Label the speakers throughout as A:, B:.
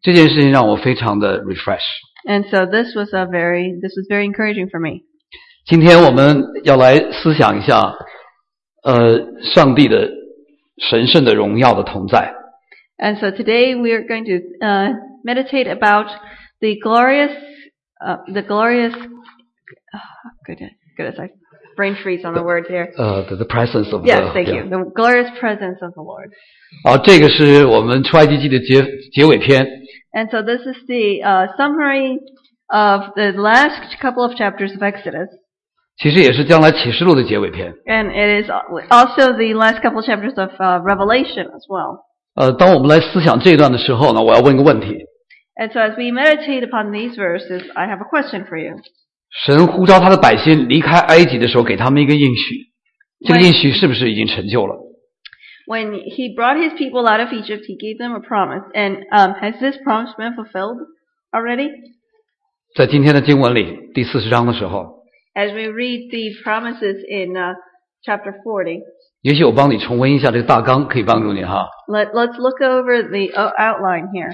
A: 这件事情让我非常的 refresh。
B: And so this was very encouraging for me.
A: 今天我们要来思想一下上帝的神圣的荣耀的同在。
B: And so today we are going to meditate about the glorious goodness, I brain freeze on the word here.
A: The presence of
B: Yes, thank you. The glorious presence of the Lord.
A: 这个是我们出埃及记的结尾篇。
B: And so this is the summary of the last couple of chapters of Exodus.
A: 其实也是将来启示录的结尾篇。
B: And it is also the last couple of chapters of Revelation as well.
A: 当我们来思想这一段的时候呢，我要问个问题。
B: And so as we meditate upon these verses, I have a question for you.
A: 神呼召他的百姓离开埃及的时候，给他们一个应许，这个应许是不是已经成就了？
B: When he brought his people out of Egypt, he gave them a promise. And has this promise been fulfilled already?
A: 在今天的经文里，第40章的时候，
B: As we read the promises in chapter 40,
A: 也许我帮你重温一下这个大纲，可以帮助你哈。
B: let's look over the outline here.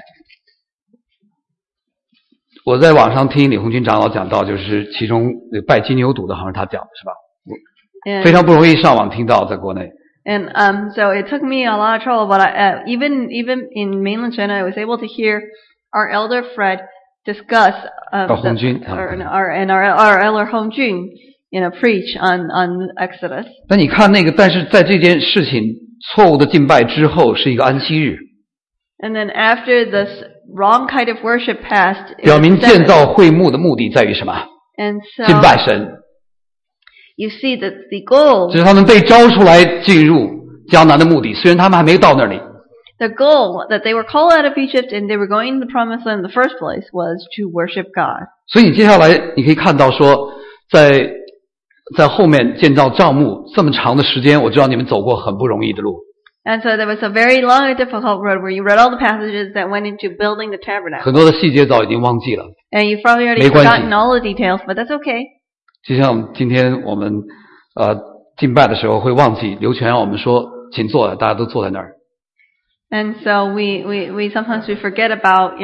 A: 我在网上听李红军长老讲到，就是其中拜金牛犊的，好像是他讲的是吧？
B: And,
A: 非常不容易上网听到，在国内。
B: and so it took me a lot of trouble, but even in mainland China, I was able to hear our elder Fred discuss our elder Hong Jun, preach on Exodus.
A: 那你看那个，但是在这件事情错误的敬拜之后，是一个安息日。
B: And then after this wrong kind of worship passed,
A: 表明建造会幕的目的在于什么？
B: and so
A: 敬拜神。
B: you see that the goal,
A: 这是他们被招出来进入迦南的目的，虽然他们还没到那里。
B: the goal that they were called out of Egypt and they were going to the promised land in the first place was to worship God.
A: 所以你接下来你可以看到说，在后面建造帐幕这么长的时间，我知道你们走过很不容易的路。
B: And so there was a very long and difficult road where you read all the passages that went into building the tabernacle.
A: 很多的细节早已经忘记了。
B: And you've probably already
A: 没关系。
B: forgotten all the details, but that's okay.
A: 就像今天我们敬拜的时候会忘记刘全让我们说请坐，大家都坐在那儿。
B: And so we sometimes we forget about,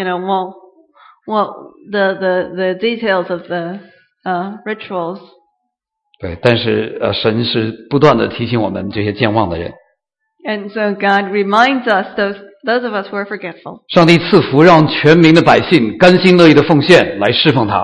B: the details of the rituals.
A: 对，但是神是不断的提醒我们这些健忘的人。
B: And so God reminds us, those of us who are forgetful.
A: 上帝赐福，让全民的百姓甘心乐意的奉献来侍奉他。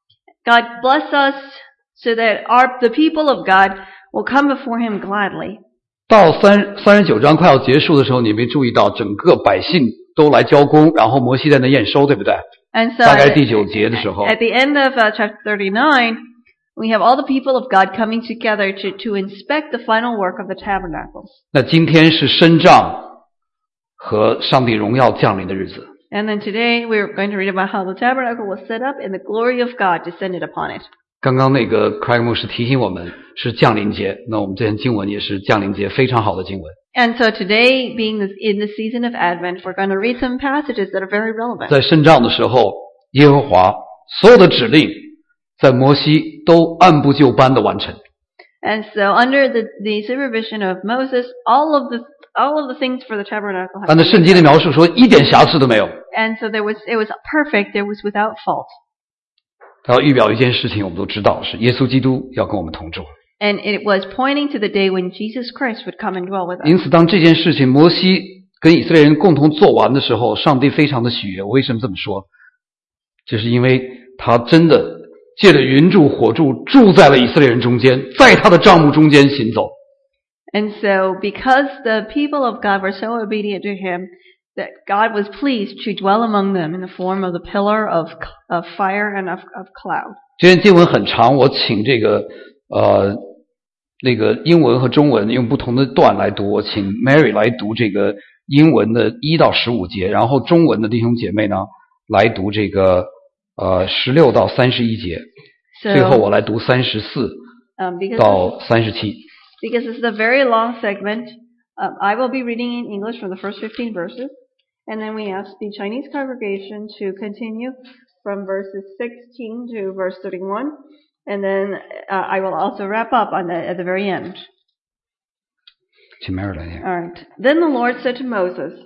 B: God bless us so that the people of God will come before Him gladly.
A: 到39章快要结束的时候，你没注意到整个百姓都来交工，然后摩西在那验收，对不对？
B: And so
A: 大概第9节的时候，
B: at the end of chapter 39, we have all the people of God coming together to inspect the final work of the tabernacle.
A: 那今天是升帐和上帝荣耀降临的日子。
B: And then today we're going to read about how the tabernacle was set up and the glory of God descended upon it.
A: 刚刚那个 Craig 牧师提醒我们是降临节，那我们这篇经文也是降临节非常好的经文。
B: And so today, being in the season of Advent, we're going to read some passages that are very relevant.
A: 在升帐的时候，耶和华所有的指令在摩西都按部就班的完成。
B: And so under the supervision of Moses, all of the things for the tabernacle have
A: 按照圣经的描述说，一点瑕疵都没有。
B: And so it was perfect, it was without fault.
A: 它要预表一件事情，我们都知道是耶稣基督要跟我们同住。
B: And it was pointing to the day when Jesus Christ would come and dwell with us.
A: 因此，当这件事情摩西跟以色列人共同做完的时候，上帝非常的喜悦。我为什么这么说？就是因为他真的借着云柱火柱住在了以色列人中间，在他的帐幕中间行走。
B: And so because the people of God were so obedient to him, that God was pleased to dwell among them in the form of the pillar of fire and of cloud.
A: 这篇经文很长，我请这个那个英文和中文用不同的段来读，我请 Mary 来读这个英文的1到15节，然后中文的弟兄姐妹呢来读这个16到31节， 最后我来读34到37。
B: Because this is a very long segment, I will be reading in English from the first 15 verses, and then we ask the Chinese congregation to continue from verses 16 to verse 31, and then I will also wrap up at the very end.
A: All right.
B: Then the Lord said to Moses,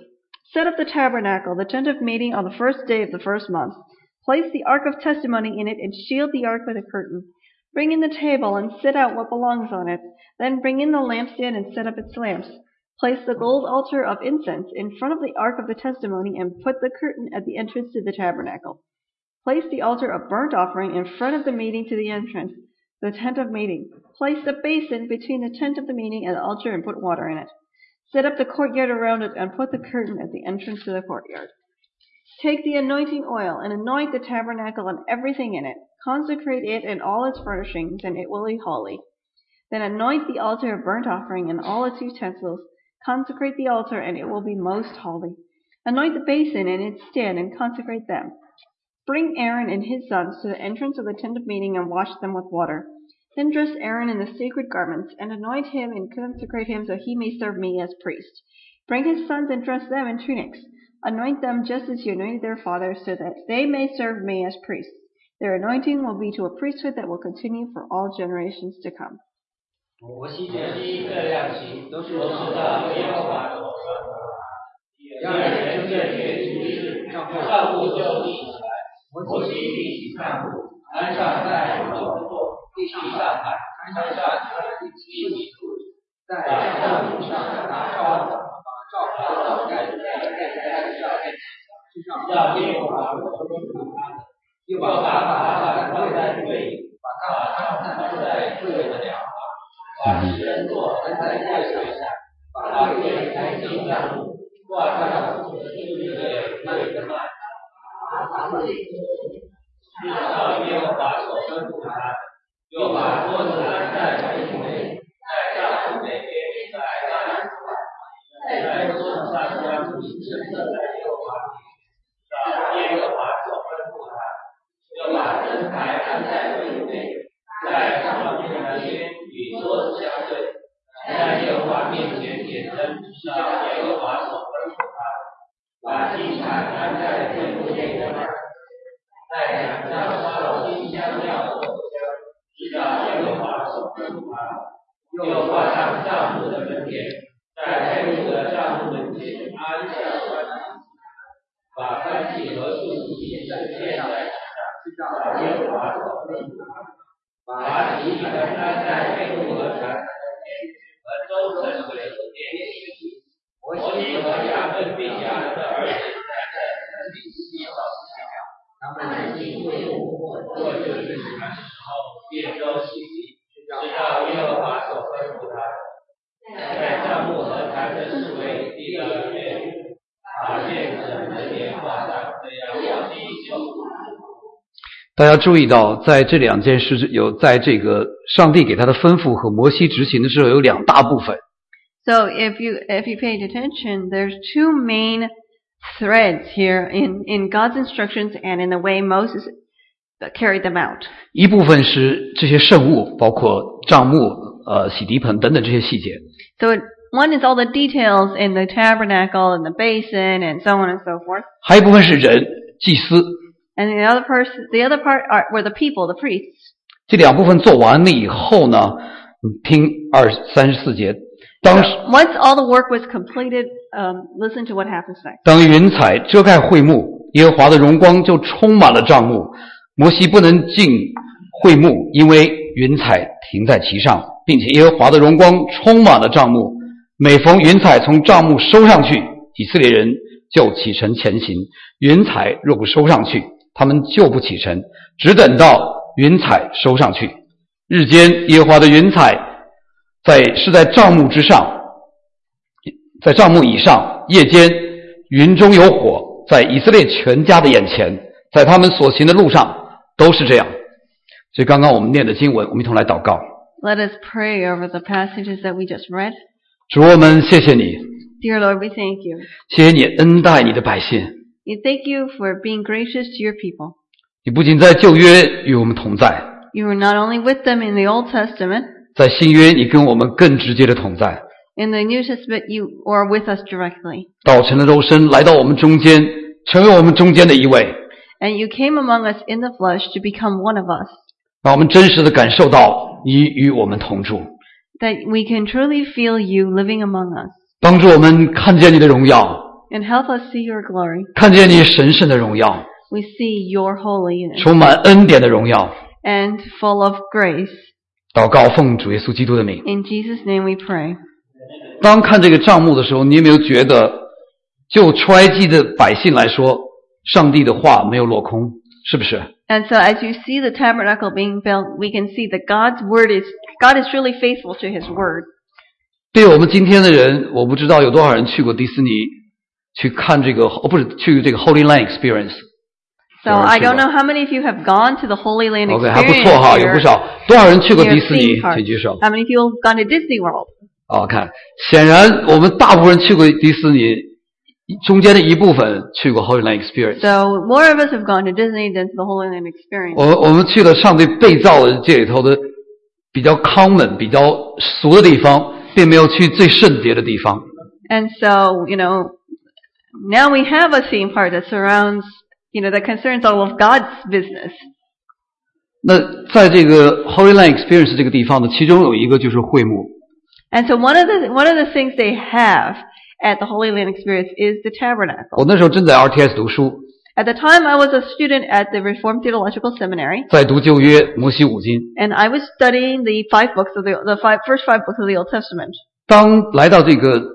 B: Set up the tabernacle, the tent of meeting, on the first day of the first month. Place the ark of testimony in it and shield the ark with a curtain. Bring in the table and set out what belongs on it. Then bring in the lampstand and set up its lamps. Place the gold altar of incense in front of the ark of the testimony and put the curtain at the entrance to the tabernacle. Place the altar of burnt offering in front of the meeting to the entrance, the tent of meeting. Place the basin between the tent of the meeting and the altar and put water in it. Set up the courtyard around it and put the curtain at the entrance to the courtyard. Take the anointing oil and anoint the tabernacle and everything in it. Consecrate it and all its furnishings, and it will be holy. Then anoint the altar of burnt offering and all its utensils. Consecrate the altar, and it will be most holy. Anoint the basin and its stand, and consecrate them. Bring Aaron and his sons to the entrance of the tent of meeting and wash them with water. Then dress Aaron in the sacred garments, and anoint him and consecrate him so he may serve me as priest. Bring his sons and dress them in tunics. Anoint them just as you anointed their fathers, so that they may serve me as priests. Their anointing will be to a priesthood that will continue for all generations to come.
C: 摩西这两行都是到耶和华所说的话。第二年正月初一，帐幕就立起来。摩西立起帐幕，安上在手座，地上海，山上立起柱子，在帐幕上拿罩子，把罩子盖在山上，让耶和华所吩咐他的，又把法版放在柜里，把帐篷放在柜的两旁。把石人座安在柜上，把柜抬进帐幕，挂上柱子的柜的幔，是照耶和华所吩咐他的。又把桌子安在柜内，在帐幕北边，在桌子上将神设在耶和华里，照耶和华所吩咐他的。又把灯台安在柜内，在帐幕南边。与桌子相对，在耶和华面前点灯，照耶和华所吩咐他的，把祭坛安在柜幕内的那儿，在坛上烧金香料和香，是照耶和华所吩咐他的。又挂上帐幕的门帘，在柜幕的帐幕门前安上关系，把关系和素祭献在坛上，是照耶和华所吩咐他的。把祭坛安在柜幕和坛的和周身为殿里。摩西和亚伦并亚伦的儿子在这里洗手洗脚，他们进柜幕或就是洗的时候，便都洗礼，是照耶和华所吩咐他的。在帐幕和坛的四围立了月幕，把院子门帘挂上，这样摩西就。
A: 大家注意到，在这两件事有在这个上帝给他的吩咐和摩西执行的时候有两大部分。
B: So if you paid attention, there's two main threads here in God's instructions and in the way Moses carried them out.
A: 一部分是这些圣物，包括帐幕、洗涤盆等等这些细节。
B: So one is all the details in the tabernacle and the basin and so on and so forth.
A: 还有一部分是人，祭司。
B: And the other part were the people, the priests.
A: 这两部分做完了以后呢，听34节。
B: Once all the work was completed, listen to what happens next.
A: 当云彩遮盖会幕，耶和华的荣光就充满了帐幕。摩西不能进会幕，因为云彩停在其上，并且耶和华的荣光充满了帐幕。每逢云彩从帐幕收上去，以色列人就启程前行。云彩若不收上去，他们就不启程，只等到云彩收上去。日间耶和华的云彩是在帐幕之上，在帐幕以上，夜间云中有火，在以色列全家的眼前，在他们所行的路上都是这样。所以刚刚我们念的经文，我们一同来祷告。
B: Let us pray over the passages that we just read.
A: 主，我们谢谢你，
B: Dear Lord, we thank you.
A: 谢谢你恩待你的百姓。
B: We thank you for being gracious to your people.
A: 你不仅在旧约与我们同在，
B: You were not only with them in the Old Testament,
A: 在新约你跟我们更直接的同在。
B: in the New Testament you are with us directly.
A: 道成了肉身来到我们中间，成为我们中间的一位，
B: And you came among us in the flesh to become one of us,
A: 让我们真实的感受到你与我们同住，
B: that we can truly feel you living among us,
A: 帮助我们看见你的荣耀，
B: And help us see your glory.
A: 看见你神圣的荣耀，
B: We see your holiness
A: 充满恩典的荣耀。
B: and full of grace.
A: 祷告奉主耶稣基督的名。
B: In Jesus' name we pray.
A: 当看这个帐幕的时候，你有没有觉得，就出埃及的百姓来说，上帝的话没有落空，是不是？
B: And so as you see the tabernacle being built, we can see that God is truly faithful to His word.
A: 对我们今天的人，我不知道有多少人去过迪士尼，去看这个，不是去这个 Holy Land Experience。
B: So I don't know how many of you have gone to the Holy Land
A: OK， 还不
B: experience
A: 错哈，有不少。多少人去过迪士尼
B: theme？park
A: 请举手。
B: How many of you have gone to Disney World?
A: 看，显然我们大部分人去过迪士尼，中间的一部分去过 Holy Land Experience。
B: So more of us have gone to Disney than to the Holy Land experience.
A: 我们去了上帝被造的界里头的比较 common、比较俗的地方，并没有去最圣洁的地方。
B: And so, now we have a theme park that surrounds, that concerns all of God's business.
A: 那在这个 Holy Land Experience 这个地方呢，其中有一个就是会幕。
B: And so one of the things they have at the Holy Land experience is the tabernacle.
A: 我那时候正在 RTS 读书，
B: At the time, I was a student at the Reformed Theological Seminary,
A: 在读旧约摩西五经。
B: and I was studying the first five books of the Old Testament.
A: 当来到这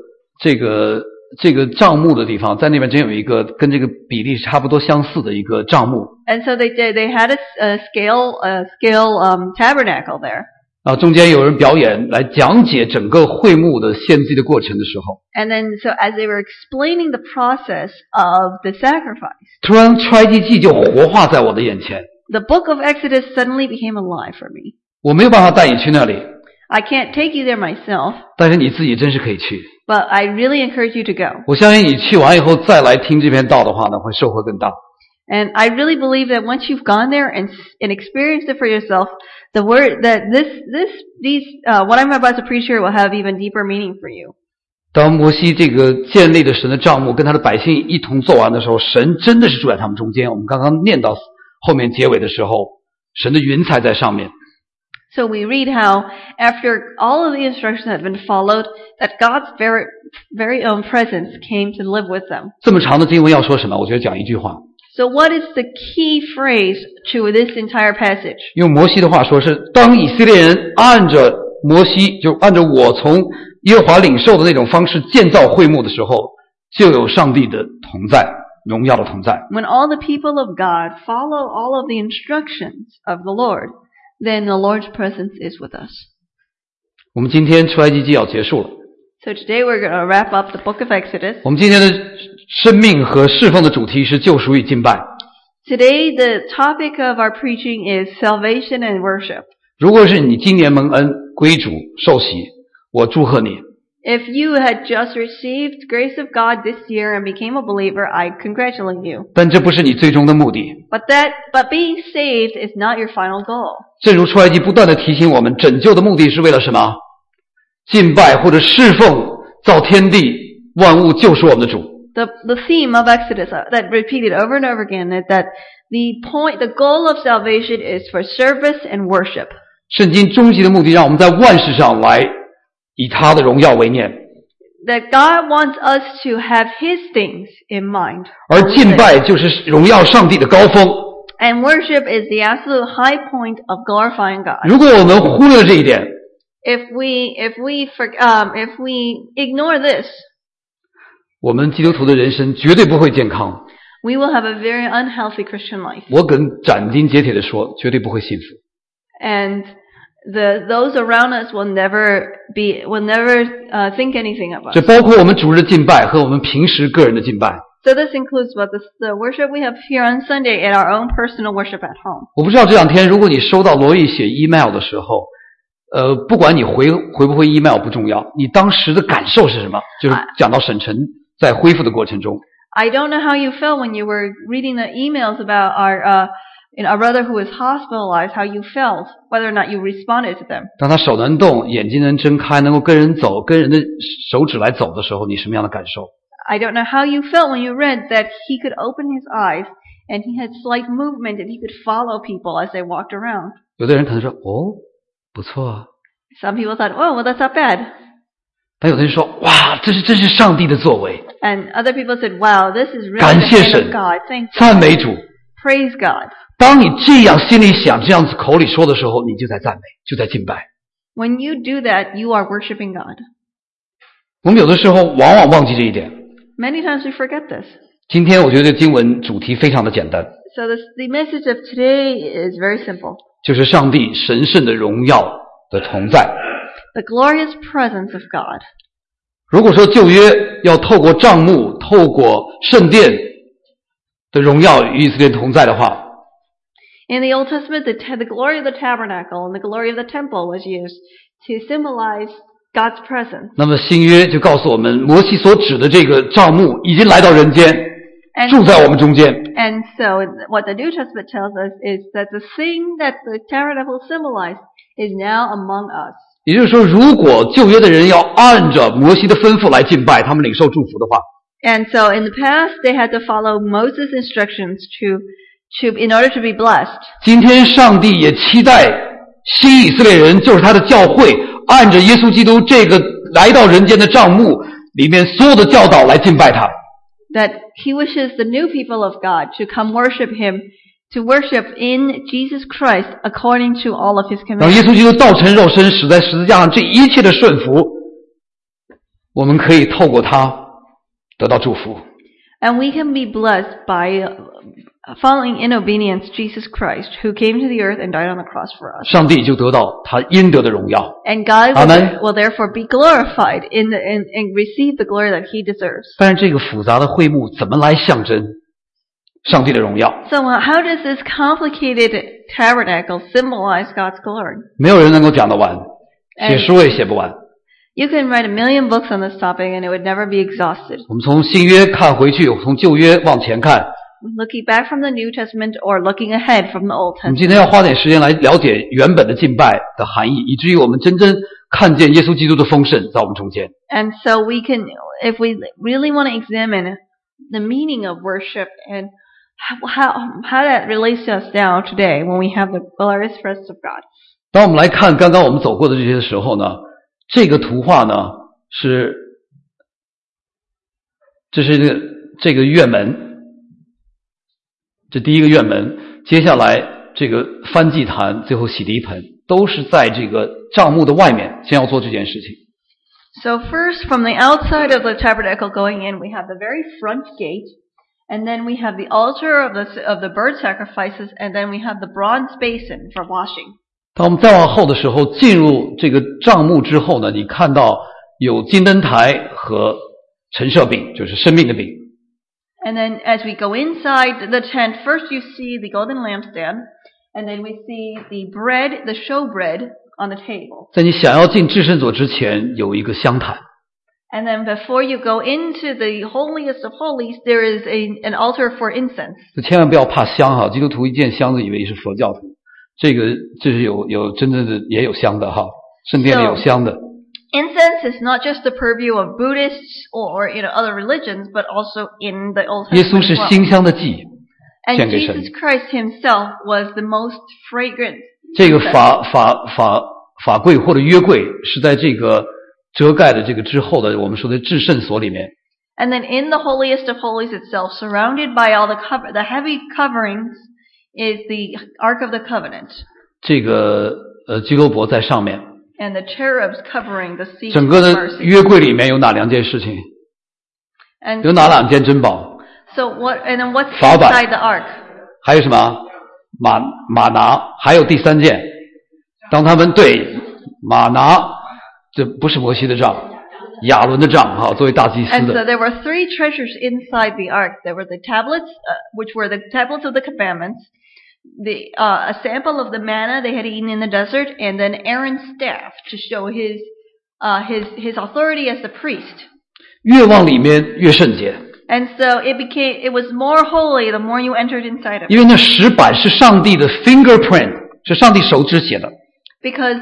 A: 个帐幕的地方，在那边真有一个跟这个比例差不多相似的一个帐幕。
B: And so they had a scale tabernacle there.
A: 中间有人表演来讲解整个会幕的献祭的过程的时候，
B: And then, so as they were explaining the process of the sacrifice,
A: 突然出埃及记就活化在我的眼前。
B: the book of Exodus suddenly became alive for me.
A: 我没有办法带你去那里，
B: I can't take you there myself,
A: 但是你自己真是可以去。
B: but I really encourage you to go.
A: 我相信你去完以后再来听这篇道的话呢，会收获更大。
B: And I really believe that once you've gone there and experienced it for yourself, the word that what I'm about to preach here will have even deeper meaning for you.
A: 当摩西这个建立的神的帐幕跟他的百姓一同做完的时候，神真的是住在他们中间。我们刚刚念到后面结尾的时候，神的云彩在上面。
B: So we read how after all of the instructions had been followed, that God's very own presence came to live with them.
A: 这么长的经文要说什么？我觉得讲一句话，
B: So what is the key phrase to this entire passage?
A: 用摩西的话说是：当以色列人按着摩西，就按着我从耶和华领受的那种方式建造会幕的时候，就有上帝的同在，荣耀的同在。
B: When all the people of God follow all of the instructions of the Lord, then the Lord's presence is with us.
A: 我们今天出埃及记要结束了，
B: So today we're going to wrap up the book of Exodus.
A: 我们今天的生命和侍奉的主题是救赎与敬拜。
B: Today the topic of our preaching is salvation and worship.
A: 如果是你今年蒙恩归主受洗，我祝贺你。
B: If you had just received grace of God this year and became a believer, I congratulate you.
A: 但这不是你最终的目的。
B: But being saved is not your final goal.
A: 正如出埃及不断的提醒我们，拯救的目的是为了什么？敬拜或者侍奉造天地万物救赎我们的主。
B: The theme of Exodus that repeated over and over again is that the goal of salvation is for service and worship.
A: 圣经终极的目的让我们在万事上来以他的荣耀为念，
B: That God wants us to have His things in mind.
A: 而敬拜就是荣耀上帝的高峰。
B: And worship is the absolute high point of glorifying God.
A: 如果我们忽略了这一点，
B: If we ignore this,
A: 我们基督徒的人生绝对不会健康。
B: we will have a very unhealthy Christian life.
A: 我敢斩钉截铁地说，绝对不会幸福。
B: And those around us will never think anything of us.
A: 这包括我们主日的敬拜和我们平时个人的敬拜。
B: So this includes the worship we have here on Sunday and our own personal worship at home.
A: 我不知道这两天如果你收到罗毅写 email 的时候，不管你回不回 email 不重要，你当时的感受是什么？就是讲到沈晨在恢复的过程中。
B: I don't know how you felt when you were reading the emails about our brother who was hospitalized, how you felt, whether or not you responded to them.
A: 当他手能动，眼睛能睁开，能够跟人走，跟人的手指来走的时候，你什么样的感受？
B: I don't know how you felt when you read that he could open his eyes and he had slight movement and he could follow people as they walked around.
A: 有的人可能说：“哦，不错啊。”
B: Some people thought, oh, well, that's not bad.
A: 但有的人说：“哇，这真是上帝的作为。”
B: And other people said, wow, this is really
A: 感
B: the
A: 谢
B: hand
A: 神
B: of God. Thank
A: 赞
B: God.
A: 美主。
B: Praise God.
A: 当你这样心里想，这样子口里说的时候，你就在赞美，就在敬拜。
B: When you do that, you are worshiping God.
A: 我们有的时候往往忘记这一点。
B: Many times we forget this.
A: 今天我觉得经文主题非常的简单，
B: So the message of today is very simple.
A: 就是上帝神圣的荣耀的同在。
B: The glorious presence of God.
A: 如果说旧约要透过帐幕、透过圣殿的荣耀与以色列同在的话，
B: In the Old Testament, the glory of the tabernacle and the glory of the temple was used to symbolize God's presence.
A: 那么新约就告诉我们，摩西所指的这个帐幕已经来到人间，
B: And
A: 住在我们中间。
B: And so what the New Testament tells us is that the thing that the tabernacle symbolized is now among us.
A: 也就是说，如果旧约的人要按着摩西的吩咐来敬拜，他们领受祝福的话，
B: And so in the past, they had to follow Moses' instructions in order to be blessed.
A: 今天上帝也期待新以色列人，就是他的教会，按着耶稣基督这个来到人间的帐幕里面所有的教导来敬拜他。
B: That he wishes the new people of God to come worship him, to worship in Jesus Christ according to all of his
A: 让耶
B: commandments.
A: 稣基督道成肉身，死在十字架上，这一切的顺服，我们可以透过他得到祝福。
B: And we can be blessed by following in obedience Jesus Christ, who came to the earth and died on the cross for us.
A: 上帝就得到他应得的荣耀。
B: And God
A: Amen.
B: will therefore be glorified and receive the glory that he deserves.
A: 但是这个复杂的会幕怎么来象征上帝的荣耀？
B: So how does this complicated tabernacle symbolize God's glory?
A: 没有人能够讲得完，写书也写不完。
B: You can write a million books on this topic and it would never be exhausted.
A: 我们从新约看回去，从旧约往前看，
B: Looking back from the New Testament or looking ahead from the Old
A: 我们
B: Testament.
A: 今天要花点时间来了解原本的敬拜的含义，以至于我们真正看见耶稣基督的丰盛在我们中间。
B: And so we can, if we really want to examine the meaning of worship and how that relates to us now today when we have the glorious presence of God.
A: 当我们来看刚刚我们走过的这些的时候呢，这个图画呢这是这个院门，这第一个院门，接下来这个翻祭坛，最后洗涤盆，都是在这个帐幕的外面先要做这件事情。
B: So first, from the outside of the tabernacle going in, we have the very front gate, and then we have the altar of the bird sacrifices, and then we have the bronze basin for washing.
A: 当我们再往后的时候，进入这个帐幕之后呢，你看到有金灯台和陈设饼，就是生命的饼。
B: And then as we go inside the tent, first you see the golden lampstand, and then we see the bread, the showbread on the table.
A: 在你想要进至圣所之前，有一个香坛。
B: And then before you go into the holiest of holies, there is an altar for incense.
A: 就千万不要怕香哈，基督徒一见香就以为是佛教徒，这是有真正的也有香的哈，圣殿里有香的。
B: Incense is not just the purview of Buddhists or other religions, but also in the Old
A: 耶稣
B: Testament
A: 是
B: as well.
A: 馨香的祭，
B: And
A: 献给神。
B: Jesus Christ himself was the most fragrant.
A: 这个法柜或者约柜是在这个遮盖的这个之后的我们说的至圣所里面。
B: And then in the holiest of holies itself, surrounded by all the heavy coverings, is the Ark of the Covenant.
A: 这个基罗伯在上面。
B: And the cherubs covering the seat
A: 整
B: of
A: 个的
B: mercy.
A: 约柜里面有哪两件事情？
B: And
A: 有哪两件珍宝？
B: so and then what's
A: 法版。
B: inside the ark?
A: 还有什么？马拿，还有第三件。当他们对马拿，这不是摩西的杖，亚伦的杖哈，作为大祭司
B: And so
A: 的。
B: there were three treasures inside the ark. There were the tablets, which were the tablets of the commandments, a sample of the manna they had eaten in the desert, and then Aaron's staff to show his authority as the priest.
A: 越往里面越圣洁，
B: And so it was more holy the more you entered inside of it.
A: 因为那石板是上帝的 fingerprint， 是上帝手指写的。
B: Because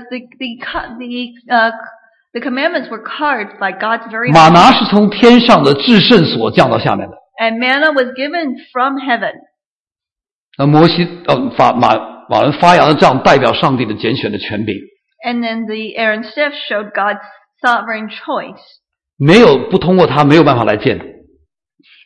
B: the commandments were carved by God's very
A: 马
B: hand.
A: 拿是从天上的至圣所降到下面的。
B: And manna was given from heaven.
A: 那摩西马伦发扬的杖代表上帝的拣选的权柄，
B: And then the Aaron's staff showed God's sovereign choice.
A: 没有不通过他没有办法来见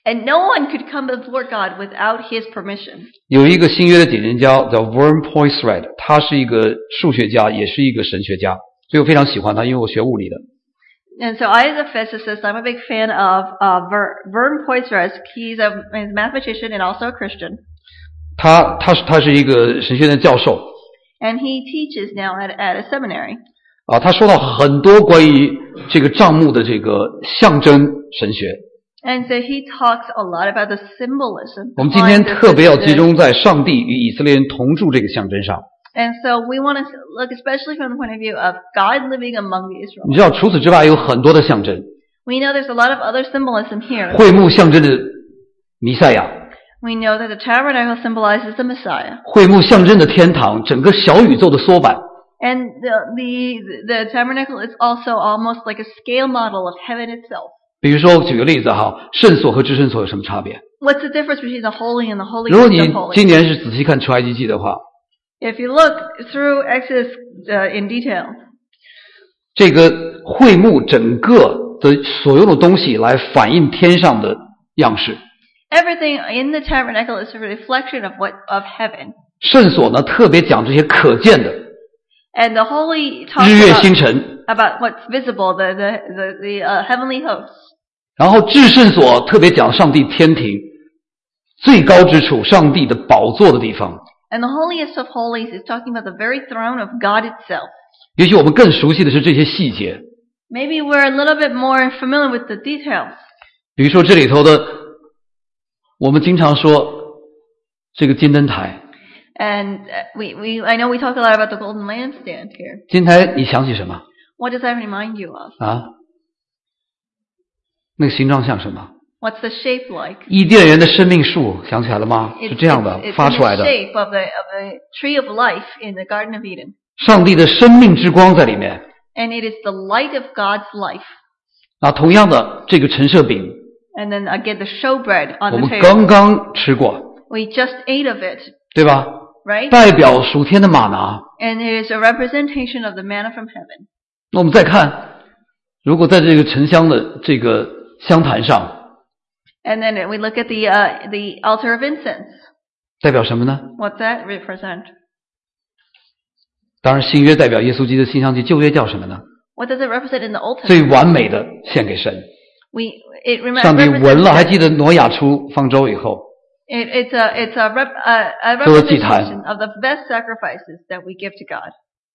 B: And no one could come before God without his permission.
A: 有一个新约的解经家叫 Vern Poisred， 他是一个数学家，也是一个神学家，所以我非常喜欢他，因为我学物理的。
B: And so I, as a physicist, I'm a big fan of Vern Poisred. He's a mathematician and also a Christian.
A: 他是一个神学院的教授。
B: And he teaches now at a seminary.
A: 他说到很多关于这个帐幕的这个象征神学。
B: And so he talks a lot about the symbolism.
A: 我们今天特别要集中在上帝与以色列人同住这个象征上。
B: And so we want to look especially from the point of view of God living among the Israelites.
A: 你知道除此之外有很多的象征。
B: We know there's a lot of other symbolism here.
A: 会幕象征着弥赛亚。
B: We know that the tabernacle symbolizes the Messiah.
A: 会幕象征着天堂，整个小宇宙的缩版。
B: And the tabernacle is also almost like a scale model of heaven itself.
A: 比如说，举个例子哈，圣所和至圣所有什么差别？
B: What's the difference between the holy and the holiest
A: 如果你
B: of holies?
A: 今年是仔细看出埃及记的话，
B: If you look through Exodus in detail,
A: 这个会幕整个的所有的东西来反映天上的样式。
B: everything in the tabernacle is a reflection of heaven.
A: 圣所呢，特别讲这些可见的
B: And the holy talks
A: 日月星辰，
B: about what's visible, the heavenly hosts.
A: 然后至圣所特别讲上帝天庭最高之处，上帝的宝座的地方。
B: And the holiest of holies is talking about the very throne of God itself.
A: 也许我们更熟悉的是这些细节，
B: Maybe we're a little bit more familiar with the details.
A: 比如说这里头的，我们经常说这个金灯台。
B: And I know we talk a lot about the golden lampstand here.
A: 金台你想起什么
B: What does that remind you of?
A: 啊？那个形状像什么？
B: What's the shape like?
A: 伊甸园的生命树想起来了吗？是这样的
B: It's
A: 发
B: in
A: 出来
B: the
A: 的。
B: shape of the tree of life in the Garden of Eden.
A: 上帝的生命之光在里面。
B: And it is the light of God's life.
A: 啊，同样的这个陈设饼，
B: And then again the showbread
A: 我
B: on
A: 们
B: the
A: 刚
B: table.
A: 刚吃过，
B: We just ate of it,
A: 对吧？
B: right?
A: 代表属天的玛拿。
B: And it is a representation of the manna from heaven.
A: 那我们再看，如果在这个沉香的这个香坛上，
B: And then we look at the altar of incense.
A: 代表什么呢？
B: What's that represent?
A: 当然，新约代表耶稣基督的馨香祭，旧约叫什么呢？
B: What does it represent in the Old
A: 最
B: Testament?
A: 完美的献给神。
B: It
A: 上帝闻了，还
B: represents
A: 记得挪亚出方舟以后，
B: it's a
A: 做了祭坛。
B: representation of the best sacrifices that we give to God.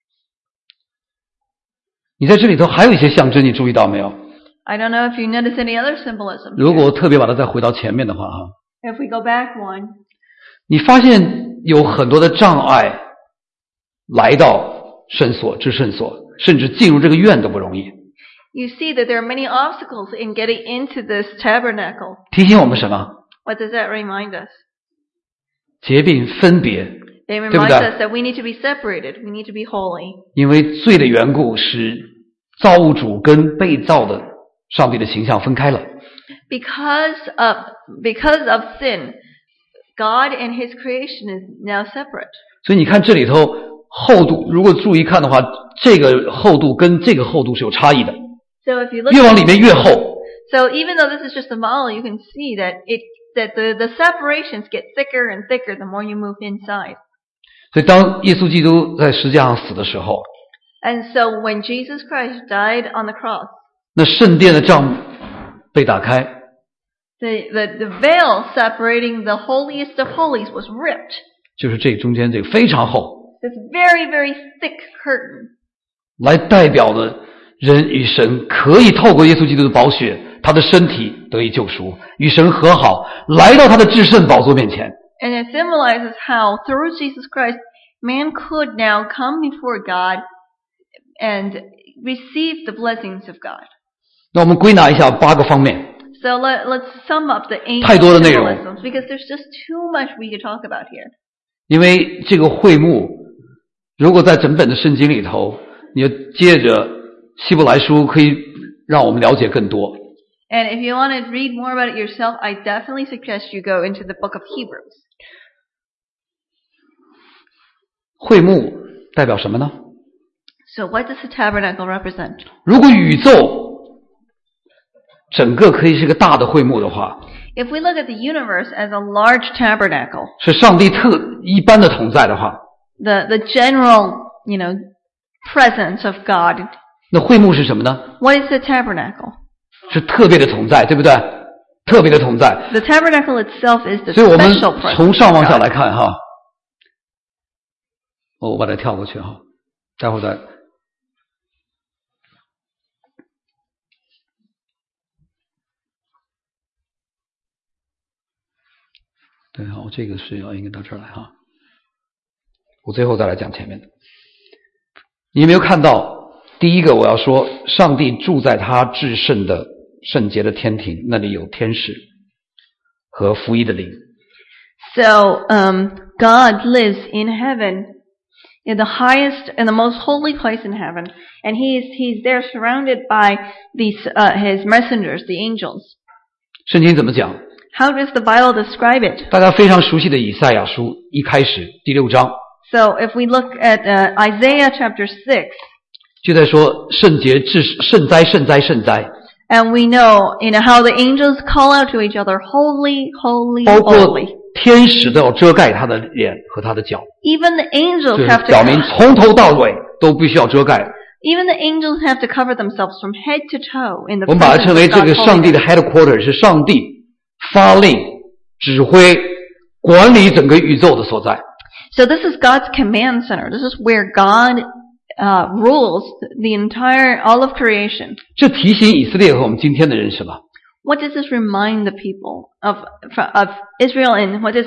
A: 你在这里头还有一些象征，你注意到没有？
B: I don't know if you notice any other symbolism.
A: 如果我特别把它再回到前面的话，哈，
B: If we go back one,
A: 你发现有很多的障碍来到圣所、至圣所，甚至进入这个院都不容易。
B: you see that there are many obstacles in getting into this tabernacle.
A: 提醒我们什么？
B: What does that remind us?
A: 洁并分别，
B: It
A: 对不
B: reminds
A: 对？
B: us that we need to be separated. We need to be holy.
A: 因为罪的缘故，使造物主跟被造的上帝的形象分开了。
B: Because of sin, God and His creation is now separate.
A: 所以你看这里头厚度，如果注意看的话，这个厚度跟这个厚度是有差异的，
B: So if you look
A: 越往里面越厚。
B: So even though this is just a model, you can see that the separations get thicker and thicker the more you move inside.
A: 所以当耶稣基督在十字架上死的时候，
B: And so when Jesus Christ died on the cross,
A: 那圣殿的帐被打开，
B: the veil separating the holiest of holies was ripped.
A: 就是这中间这个非常厚，
B: This very, very thick curtain.
A: 来代表的人与神可以透过耶稣基督的宝血，他的身体得以救赎，与神和好，来到他的至圣宝座面前。
B: And it symbolizes how through Jesus Christ, man could now come before God and receive the blessings of God.
A: 那我们归纳一下8个方面。
B: So let's sum up the 8
A: 太多的内容。
B: symbolisms because there's just too much we could talk about here.
A: 因为这个会幕，如果在整本的圣经里头，你要接着希伯来书，可以让我们了解更多。
B: And if you want to read more about it yourself, I definitely suggest you go into the book of Hebrews.
A: 会幕代表什么呢？
B: So what does the tabernacle represent?
A: 如果宇宙整个可以是个大的会幕的话，
B: If we look at the universe as a large tabernacle,
A: 是上帝一般的同在的话，
B: the general, presence of God,
A: 那会幕是什么呢？
B: what is the tabernacle?
A: 是特别的同在，对不对？特别的同在。
B: The tabernacle itself is the
A: 所以我们
B: special presence
A: 从上往
B: of
A: 下
B: God.
A: 来看哈。我把它跳过去哈，待会儿再。对，好，这个是应该到这儿来哈。我最后再来讲前面的。你有没有看到？第一个我要说，上帝住在他至圣的圣洁的天庭，那里有天使和服役的灵。
B: So, God lives in heaven, in the highest and the most holy place in heaven, and He's there surrounded by His messengers, the angels.
A: 圣经怎么讲？
B: How does the Bible describe it?
A: 大家非常熟悉的以赛亚书一开始第6章，
B: So, if we look at Isaiah chapter 6,
A: 就在说圣洁至圣哉圣哉圣哉，
B: and we know, how the angels call out to each other, holy, holy,
A: 包括
B: holy.
A: 天使都要遮盖他的脸和他的脚，
B: Even the
A: 就
B: angels
A: 是
B: have
A: 表明
B: to,
A: 从头到尾都必须要遮盖。
B: even the angels have to cover themselves from head to toe in the
A: 我们把它
B: presence
A: 称为
B: of
A: 这个
B: God's
A: 上帝的
B: holiness.
A: headquarter， 是上帝发令、指挥、管理整个宇宙的所在。
B: So this is God's command center. This is where God rules the entire, all of creation.
A: 这提醒以色列和我们今天的人什么？
B: What does this remind the people of Israel, and what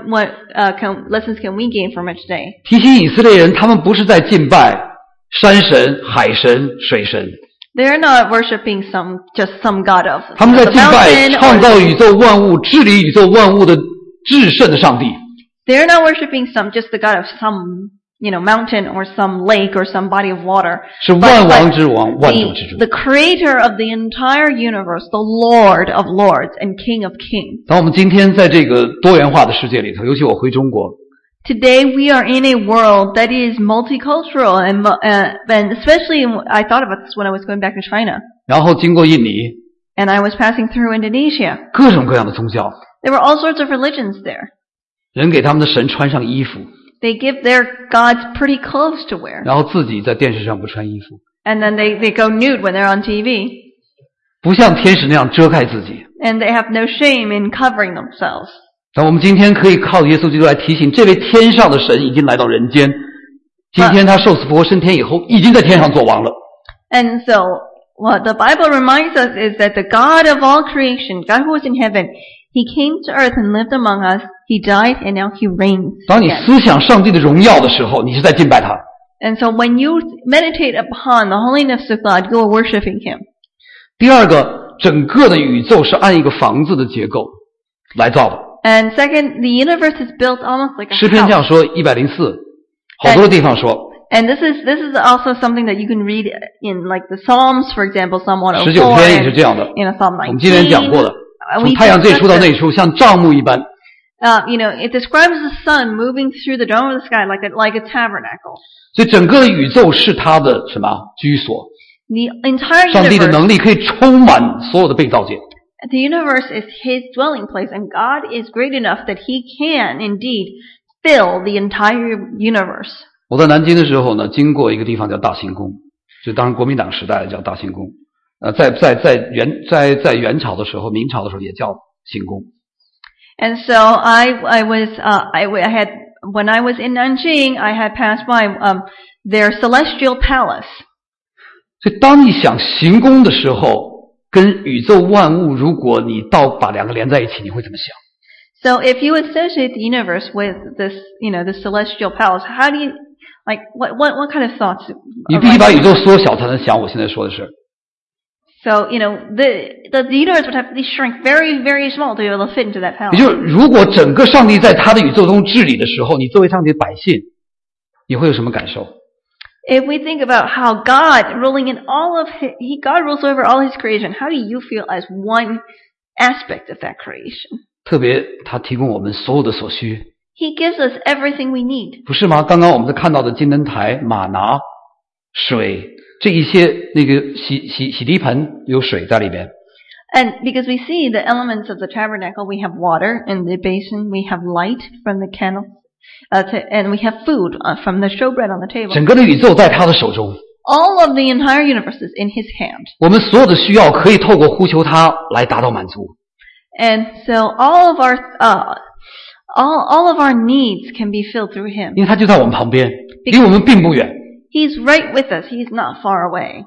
B: lessons can we gain from it today?
A: 提醒以色列人，他们不是在敬拜山神、海神、水神，
B: They're not worshiping just some god of
A: 他们在
B: the
A: 敬拜
B: mountain,
A: 创
B: or
A: 造宇宙万物、治理宇宙万物的至圣的上帝。
B: they're not worshiping just the god of some, mountain or some lake or some body of water.
A: 是万王之王，万主之主。
B: The creator of the entire universe, the Lord of lords and King of kings.
A: 当我们今天在这个多元化的世界里头，尤其我回中国，
B: Today we are in a world that is multicultural, and especially I thought about this when I was going back to China,
A: 然后经过印尼，
B: and I was passing through Indonesia.
A: 各种各样的宗教，
B: There were all sorts of religions there.
A: 人给他们的神穿上衣服，
B: They give their gods pretty clothes to wear,
A: 然后自己在电视上不穿衣服，
B: and then they go nude when they're on TV,
A: 不像天使那样遮盖自己。
B: and they have no shame in covering themselves.
A: 但我们今天可以靠耶稣基督来提醒，这位天上的神已经来到人间。今天他受死复活升天以后，已经在天上做王了。
B: And so what the Bible reminds us is that the God of all creation, God who was in heaven, He came to earth and lived among us. He died and now He reigns.
A: 当你
B: again.
A: 思想上帝的荣耀的时候，你是在敬拜他。
B: And so when you meditate upon the holiness of God, you are worshiping Him.
A: 第二个，整个的宇宙是按一个房子的结构来造的。
B: And second, the universe is built almost like a
A: 诗篇这样
B: house.
A: 说，104，好多地方说，
B: And this is also something that you can read in like the Psalms, for example, Psalm
A: 19篇也是
B: 104,
A: 这样的。
B: in Psalm
A: 我们今天讲过
B: 19.
A: 的，
B: We
A: 从太阳这
B: discussed
A: 出到
B: it.
A: 那出，像帐幕一般。
B: It describes the sun moving through the dome of the sky like a tabernacle.
A: 所以整个宇宙是他的什么居所？
B: The entire
A: 上帝的
B: universe,
A: 能力可以充满所有的被造界。
B: the universe is His dwelling place, and God is great enough that He can indeed fill the entire universe.
A: 我在南京的时候呢，经过一个地方叫大行宫，就当时国民党时代叫大行宫。在元朝的时候，明朝的时候也叫行宫。
B: And so when I was in Nanjing, I had passed by their celestial palace.
A: 所以当你想行宫的时候，跟宇宙万物，如果你把两个连在一起，你会怎么想？
B: So if you associate the universe with this, the celestial palace, how do you, what kind of thoughts?
A: 你必须把宇宙缩小才能想我现在说的事。
B: So, the universe would have to shrink very, very small to be able to fit into that
A: 也
B: palace.
A: 就是如果整个上帝在他的宇宙中治理的时候，你作为上帝的百姓，你会有什么感受？
B: If we think about how God ruling in all of God rules over all His creation, how do you feel as one aspect of that creation?
A: 特别他提供我们所有的所需，
B: He gives us everything we need.
A: 不是吗？刚刚我们在看到的金灯台、玛拿、水这一些，那个洗涤盆有水在里边。
B: And because we see the elements of the tabernacle, we have water in the basin, we have light from the candles, and we have food from the showbread on the table.
A: 整个的宇宙在他的手中，
B: All of the entire universe is in his hand.
A: 我们所有的需要可以透过呼求他来达到满足。
B: And so all of our needs can be filled through him.
A: 因为他就在我们旁边，离我们并不远。
B: He's right with us. He's not far away.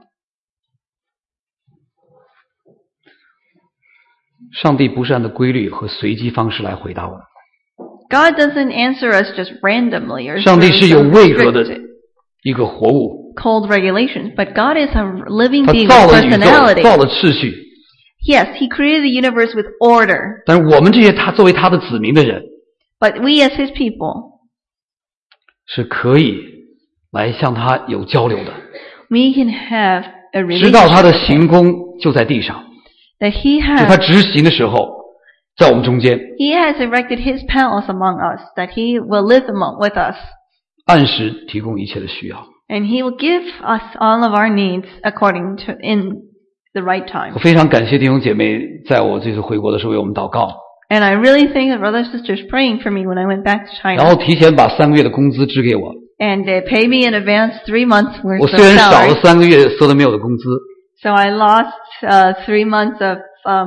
A: 上帝不是按照规律和随机方式来回答我们，
B: God doesn't answer us just randomly or
A: 上帝
B: through
A: 是有
B: some
A: 位格的
B: strict
A: 一个活物，
B: cold regulations, but God is a living
A: 他
B: being
A: 造
B: with
A: 了宇宙，
B: personality.
A: 造了秩序。
B: Yes, He created the universe with order,
A: 但是我们这些他作为他的子民的人，
B: but we as His people,
A: 是可以来向他有交流的，
B: we can have a
A: 知道他
B: relationship
A: 的
B: with Him.
A: 行功就在地上，
B: That He
A: 就他
B: has
A: 执行的时候，在我们中间，
B: He has erected His palace among us, that He will live with us,
A: 按时提供一切的需要。
B: and He will give us all of our needs according to in the right time.
A: 我非常感谢弟兄姐妹在我这次回国的时候为我们祷告，
B: And I really thank the brothers and sisters praying for me when I went back to
A: 然
B: China.
A: 后提前把3个月的工资支给我。
B: And they paid me in advance 3 months
A: 我
B: worth of
A: 虽然少了
B: salary.
A: 3个月所得没有的工资，
B: So I lost 3 months of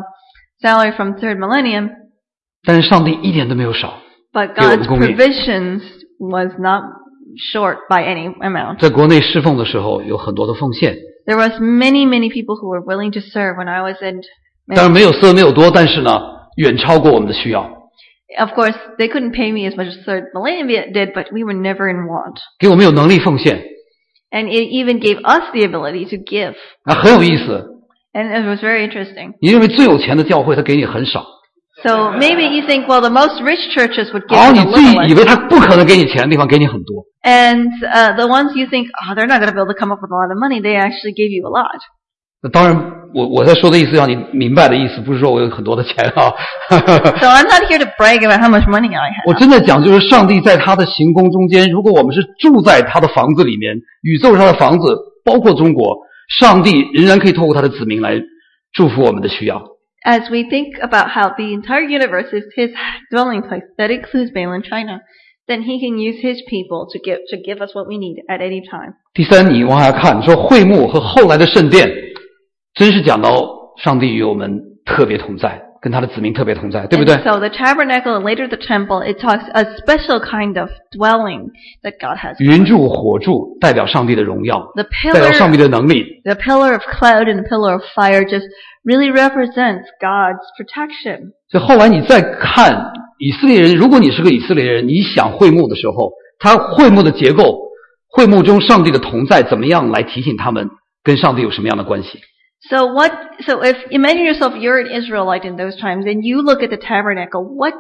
B: salary from Third Millennium,
A: 但是上帝一点都没有少。
B: but
A: 给我们
B: God's
A: 供应。
B: provisions was not short by any amount.
A: 在国内侍奉的时候有很多的奉献，
B: There was many people who were willing to serve when I was in.
A: 当然没有色没有多，但是呢，远超过我们的需要，
B: Of course, they couldn't pay me as much as Third Millennium did, but we were never in want.
A: 给我们有能力奉献，
B: And it even gave us the ability to give.
A: 很有意思。
B: And it was very interesting.
A: 你认为最有钱的教会他给你很少，
B: So maybe you think, well, the most rich churches would give
A: 然后
B: you
A: 你
B: a
A: 最
B: little
A: 以
B: less.
A: 为他不可能给你钱的地方给你很多。
B: And the ones you think, oh, they're not going to be able to come up with a lot of money, they actually give you a lot.
A: 那当然，我在说的意思让你明白的意思，不是说我有很多的钱啊。
B: So I'm not here to brag about how much money I
A: 我
B: have.
A: 真的讲，就是上帝在他的行宫中间，如果我们是住在他的房子里面，宇宙上的房子，包括中国，上帝仍然可以透过他的子民来祝福我们的需要。
B: As we think about how the entire universe is His dwelling place, that includes mainland China, then He can use His people to give us what we need at any time.
A: 第三，你往下看，说会幕和后来的圣殿，真是讲到上帝与我们特别同在，跟他的子民特别同在，对不对？
B: And so the tabernacle and later the temple, it talks a special kind of dwelling that God has.
A: 云柱火柱代表上帝的荣耀，
B: The
A: 代表上帝
B: pillar,
A: 的能力。
B: the pillar of cloud and the pillar of fire just really represents God's protection.
A: 所以后来你再看以色列人，如果你是个以色列人，你想会幕的时候，他会幕的结构，会幕中上帝的同在，怎么样来提醒他们跟上帝有什么样的关系？
B: So if imagine yourself you're an Israelite in those times and you look at the tabernacle, what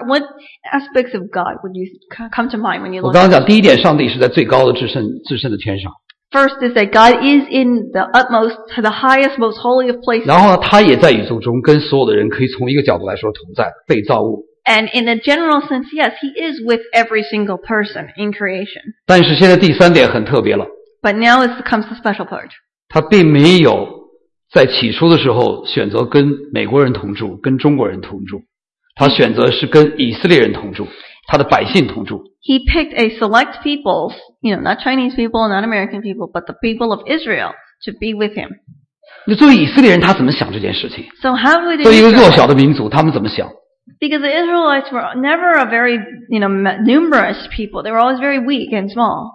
B: aspects of God would you come to mind when you
A: 我
B: look
A: 刚
B: at
A: 刚讲，第一点，上帝是在最高的至圣的天上，
B: First is that God is in the utmost, the highest, most holy of places.
A: 然后呢，他也在宇宙中跟所有的人可以从一个角度来说同在，被造物。
B: And in a general sense, yes, He is with every single person in creation.
A: 但是现在第三点很特别了，
B: But now comes the special part.
A: 他并没有在起初的时候选择跟美国人同住，跟中国人同住，他选择是跟以色列人同住，他的百姓同住。
B: He picked a select people, not Chinese people, not American people, but the people of Israel to be with Him.
A: 那作为以色列人，他怎么想这件事情？
B: So how do the
A: 作为一个弱
B: Israelites?
A: 小的民族，他们怎么想？
B: Because the Israelites were never a very, numerous people. They were always very weak and small.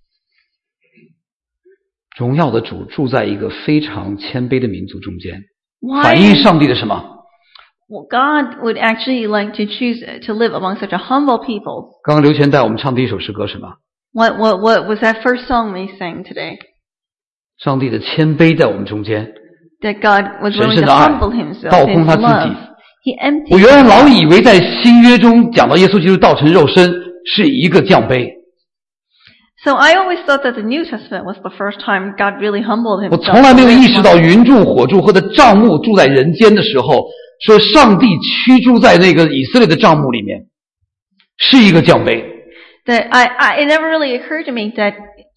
A: 荣耀的主住在一个非常谦卑的民族中间，
B: Why?
A: 反映上帝的什么？
B: Well, God would actually like to choose to live among such a humble people.
A: 刚刚刘全带我们唱第一首诗歌什么？
B: What was that first song we sang today?
A: 上帝的谦卑在我们中间，
B: That God was
A: 神
B: willing
A: 圣
B: to
A: 的爱
B: humble Himself,
A: 倒
B: His
A: 空他自己。
B: love. He
A: 我
B: emptied
A: 原来老
B: Himself.
A: 以为在新约中讲到耶稣基督道成肉身是一个降卑，
B: So I always thought that the New Testament was the first time God really humbled
A: 我
B: Himself.
A: 从来没有意识到云柱火柱或者帐幕住在人间的时候，说上帝居住在那个以色列的帐幕里面，是一个降卑。
B: That it never really occurred to me that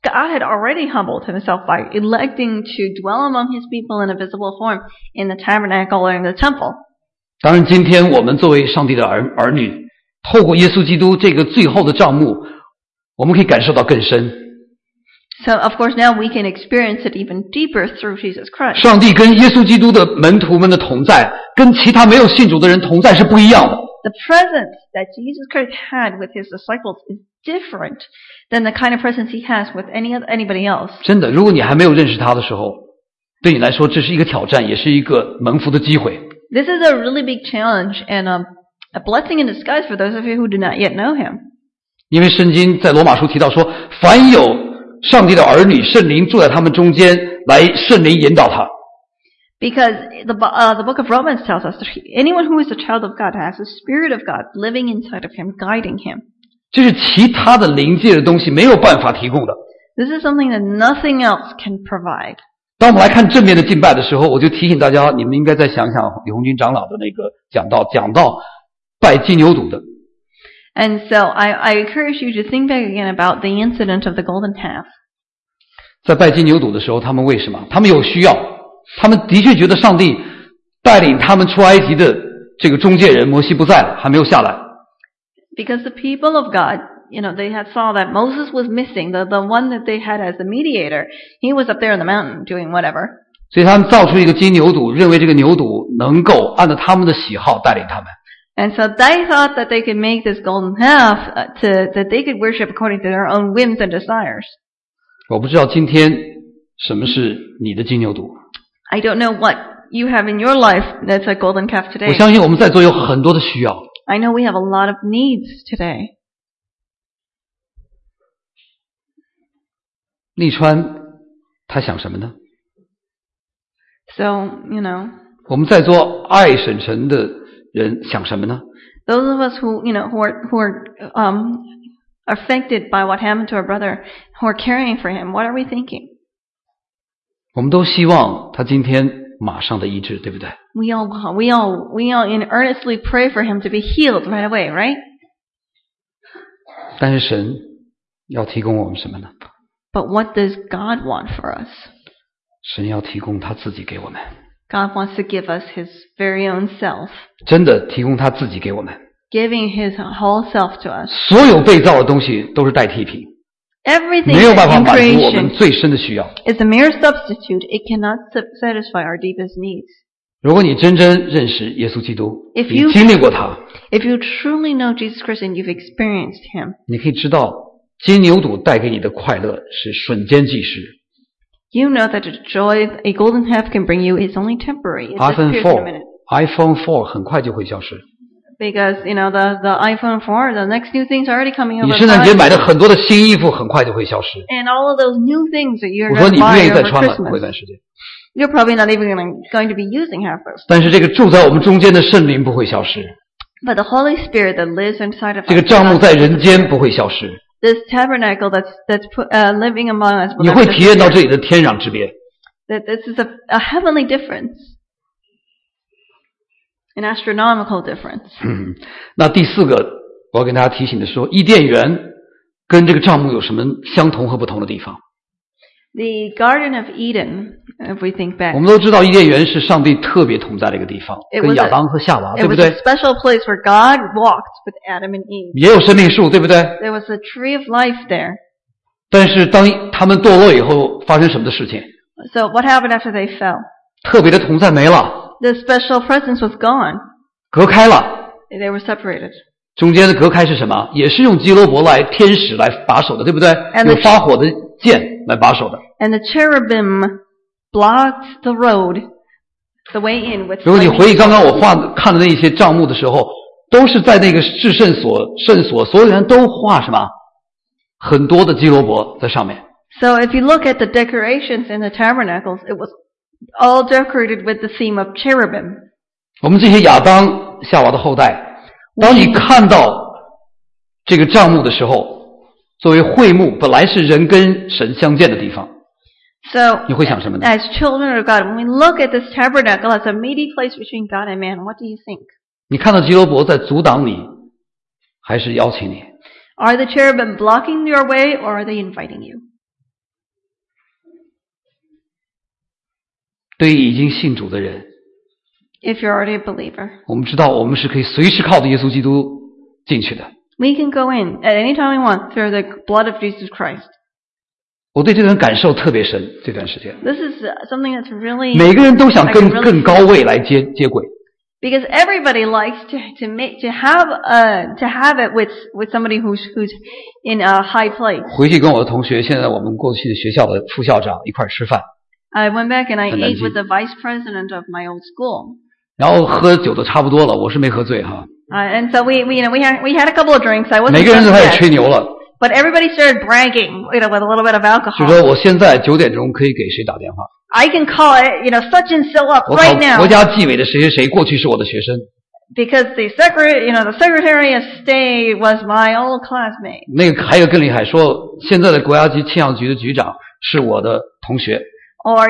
B: God had already humbled himself by electing to dwell among his people in a visible form in the tabernacle or in the temple.
A: 当然今天我们作为上帝的儿女，透过耶稣基督这个最后的帐幕，我们可以感受到更深。
B: So, of course, now we can experience it even deeper through Jesus Christ.
A: 上帝跟耶稣基督的门徒们的同在，跟其他没有信主的人同在是不一样的。
B: The presence that Jesus Christ had with his disciples is different than the kind of presence he has with anybody else.
A: 真的，如果你还没有认识他的时候，对你来说这是一个挑战，也是一个蒙福的机会。
B: This is a really big challenge and a blessing in disguise for those of you who do not yet know him.
A: 因为圣经在罗马书提到说，凡有上帝的儿女，圣灵住在他们中间，来圣灵引导他。
B: Because the book of Romans tells us that anyone who is a child of God has the Spirit of God living inside of him, guiding him.
A: 这是其他的灵界的东西没有办法提供的。
B: This is something that nothing else can provide.
A: 当我们来看正面的敬拜的时候，我就提醒大家，你们应该再想想李红军长老的那个讲到拜金牛犊的。
B: And so I encourage you to think back again about the incident of the golden calf.
A: 在拜金牛犊的时候，他们为什么？他们有需要，他们的确觉得上帝带领他们出埃及的这个中介人摩西不在了，还没有下来。
B: Because the people of God, they had saw that Moses was missing, the one that they had as the mediator. He was up there in the mountain doing whatever.
A: 所以他们造出一个金牛犊，认为这个牛犊能够按照他们的喜好带领他们。
B: And so they thought that they could make this golden calf that they could worship according to their own whims and desires.
A: 我不知道今天什么是你的金牛犊。
B: I don't know what you have in your life that's a golden calf
A: 我
B: today.
A: 相信我们在座有很多的需要。
B: I know we have a lot of needs today.
A: 立川他想什么呢？
B: So,
A: 我们在座爱沈晨的人想什么呢？
B: those of us who are affected by what happened to our brother, who are caring for him, what are we thinking?
A: 我们都希望他今天马上的医治，对不对？
B: We all earnestly pray for him to be healed right away, right?
A: 但是神要提供我们什么呢？
B: But what does God want for us?
A: 神要提供他自己给我们，
B: God wants to give us his very own self,
A: 真的提供他自己给我们。
B: giving his whole self to us.
A: 所有被造的东西都是代替品，
B: Everything
A: 没有办法
B: in
A: 满足我们
B: creation
A: 最深的需要。
B: is a mere substitute. It cannot satisfy our deepest needs.
A: 如果你真正认识耶稣基督，
B: If
A: 你
B: you-
A: 经历过他，
B: If you truly know Jesus Christ and you've experienced him,
A: 你可以知道金牛犊带给你的快乐是瞬间即逝。
B: you know that the joy a golden calf can bring you is only temporary. It
A: iPhone
B: disappears in a minute.
A: 4 iPhone 4很快就会消失。
B: Because, the iPhone 4, the next new things are already coming
A: 你
B: over.
A: 圣诞节买的很多的新衣服很快就会消失。
B: And all of those new things that you're
A: 我说
B: going
A: 你
B: to
A: 不愿
B: buy
A: 意再
B: over
A: 穿了，过一
B: Christmas,
A: 段时间。
B: you're probably not even going to be using half those.
A: 但是这个住在我们中间的圣灵不会消失，
B: But the Holy Spirit that lives inside of
A: 这个
B: us,
A: 帐幕在人间不会消失，
B: this tabernacle living among us,
A: 你会体验到这里的天壤之别。
B: that this is a heavenly difference, an astronomical difference.
A: 那第四个我要跟大家提醒的说，伊甸园跟这个帐幕有什么相同和不同的地方？
B: The Garden of Eden, if we think
A: 我
B: back,
A: 们都知道伊甸园是上帝特别同在的一个地方，
B: It
A: 跟
B: was
A: 亚当和夏娃，
B: it
A: 对不
B: was a
A: 对？
B: special place where God walked with Adam and Eve.
A: 也有生命树，对不对？
B: There was a tree of life there.
A: 但是当他们堕落以后，发生什么的事情？
B: So what happened after they fell?
A: 特别的同在没了，
B: The special presence was gone.
A: 隔开了。
B: They were separated.
A: 中间的隔开是什么？也是用基罗伯天使来把守的，对不对？
B: the-
A: 用发火的剑来把守的。
B: And the cherubim blocked the road, the way in with
A: 如果你
B: flaming
A: 回忆刚刚
B: swords.
A: 我看的那些帐幕的时候，都是在那个至圣所，所有人都画什么？很多的基罗伯在上面。
B: So if you look at the decorations in the tabernacles, it was all decorated with the theme of cherubim.
A: 我们这些亚当夏娃的后代，当你看到这个帐幕的时候，作为会幕，本来是人跟神相见的地方，
B: So
A: 你会想什么呢？
B: as children of God, when we look at this tabernacle as a meaty place between God and man, what do you think?
A: 你看到基罗伯在阻挡你，还是邀请你？
B: Are the cherubim blocking your way or are they inviting you?
A: 对于已经信主的人，
B: if you're already a believer.
A: 我们知道我们是可以随时靠着耶稣基督进去的。
B: We can go in at any time we want through the blood of Jesus Christ.
A: 我对这段感受特别深，这段时间，
B: This is something that's really
A: 每个人都想
B: I
A: 跟
B: can really
A: 更高位来接轨。
B: because everybody likes to have it with somebody who's in a high place.
A: 回去跟我的同学，现在我们过去的学校的副校长一块儿吃饭，
B: I went back and I
A: 很难
B: ate
A: 记。
B: with the vice president of my old school.
A: 然后喝酒都差不多了，我是没喝醉哈。
B: And so we had a couple of drinks. I wasn't
A: 每个人都
B: drunk
A: 开始
B: yet,
A: 吹牛了，
B: but everybody started bragging, with a little bit of
A: 就
B: alcohol.
A: 说我现在9点钟可以给谁打电话，
B: I can call it, such and so up
A: 我
B: right
A: 考
B: now
A: 国家纪委的谁谁谁过去是我的学生，
B: because the secretary of state was my old classmate.
A: 那个还有更厉害，说现在的国家级气象局的局长是我的同学，
B: Or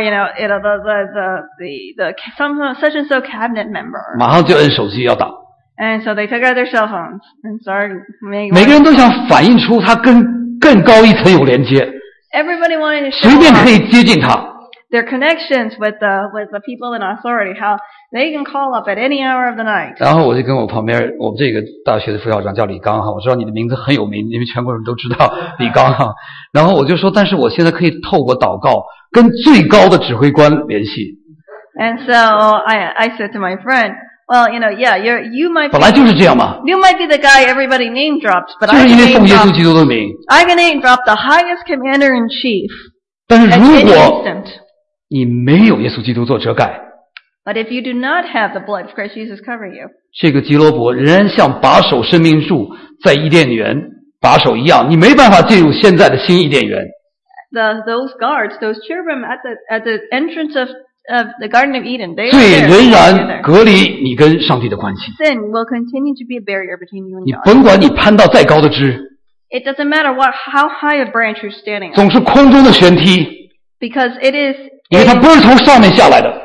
B: the some such and so cabinet member.
A: 马上就摁手机要打。
B: And so they took out their cell phones and started making.
A: 每个人都想反映出他跟更高一层有连接，
B: Everybody wanted to
A: 随
B: show
A: 便可
B: off
A: 以接近他。
B: their connections with the people in authority, how they can call up at any hour of the night.
A: 然后我就跟我旁边我们这个大学的副校长叫李刚哈，我知道你的名字很有名，因为全国人都知道李刚哈。然后我就说，但是我现在可以透过祷告跟最高的指挥官联系。
B: And so I said to my friend, well, yeah, you might
A: 本来就是这样嘛，
B: you might be the guy everybody name drops, but
A: 就
B: I
A: 是因
B: can
A: 为奉
B: name
A: 耶稣
B: drop
A: 基督的名。
B: I can name drop the highest commander in chief
A: 但是
B: at
A: 如
B: any
A: 果
B: instant.
A: 你没有耶稣基督做遮盖，
B: But if you do not have the blood of Christ Jesus cover you,
A: 这个基罗伯仍然像把守生命树在伊甸园把守一样，你没办法进入现在的新伊甸园。
B: those guards, those cherubim at the entrance of the Garden of Eden, they
A: 罪
B: are
A: 仍
B: there
A: 然
B: together.
A: 隔离你跟上帝的关系。
B: Sin will continue to be a barrier between you and
A: 你
B: God.
A: 甭管你攀到再高的枝，
B: It doesn't matter how high a branch you're standing on,
A: 总是空中的旋梯，
B: because it is
A: 因为它不是从上面下来的。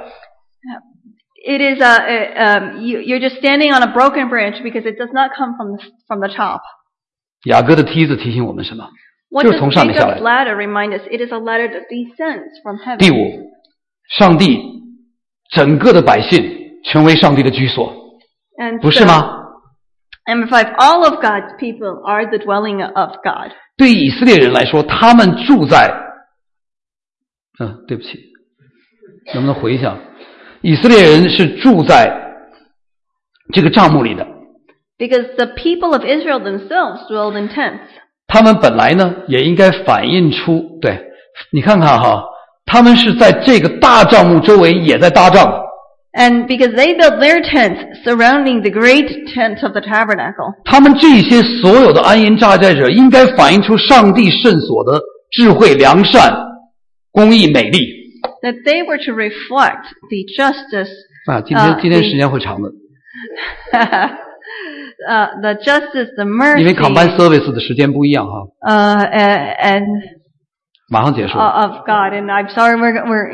B: you're just standing on a broken branch because it does not come from the top.
A: 雅各的梯子提醒我们什么？
B: What
A: 就是
B: does
A: 从上面下来
B: Jacob's
A: 的。
B: ladder remind us? It is a ladder that descends from heaven.
A: 第五，上帝整个的百姓成为上帝的居所，
B: And
A: 不是吗？
B: Number 5, all of God's people are the dwelling of God.
A: 对以色列人来说，他们住在，对不起，能不能回一下？以色列人是住在这个帐幕里的，
B: Because the people of Israel themselves dwelled in tents.
A: 他们本来呢也应该反映出，对，你看看哈，他们是在这个大帐幕周围也在搭帐的，
B: And because they built their tents surrounding the great tent of the tabernacle.
A: 他们这些所有的安营扎寨者应该反映出上帝圣所的智慧、良善、公义、美丽。
B: That they were to reflect the justice,
A: 今天时间会长的，
B: the justice, the
A: 因为
B: mercy,
A: combined service 的时间不一样哈，
B: and
A: 马上结束。
B: of God. And I'm sorry, we're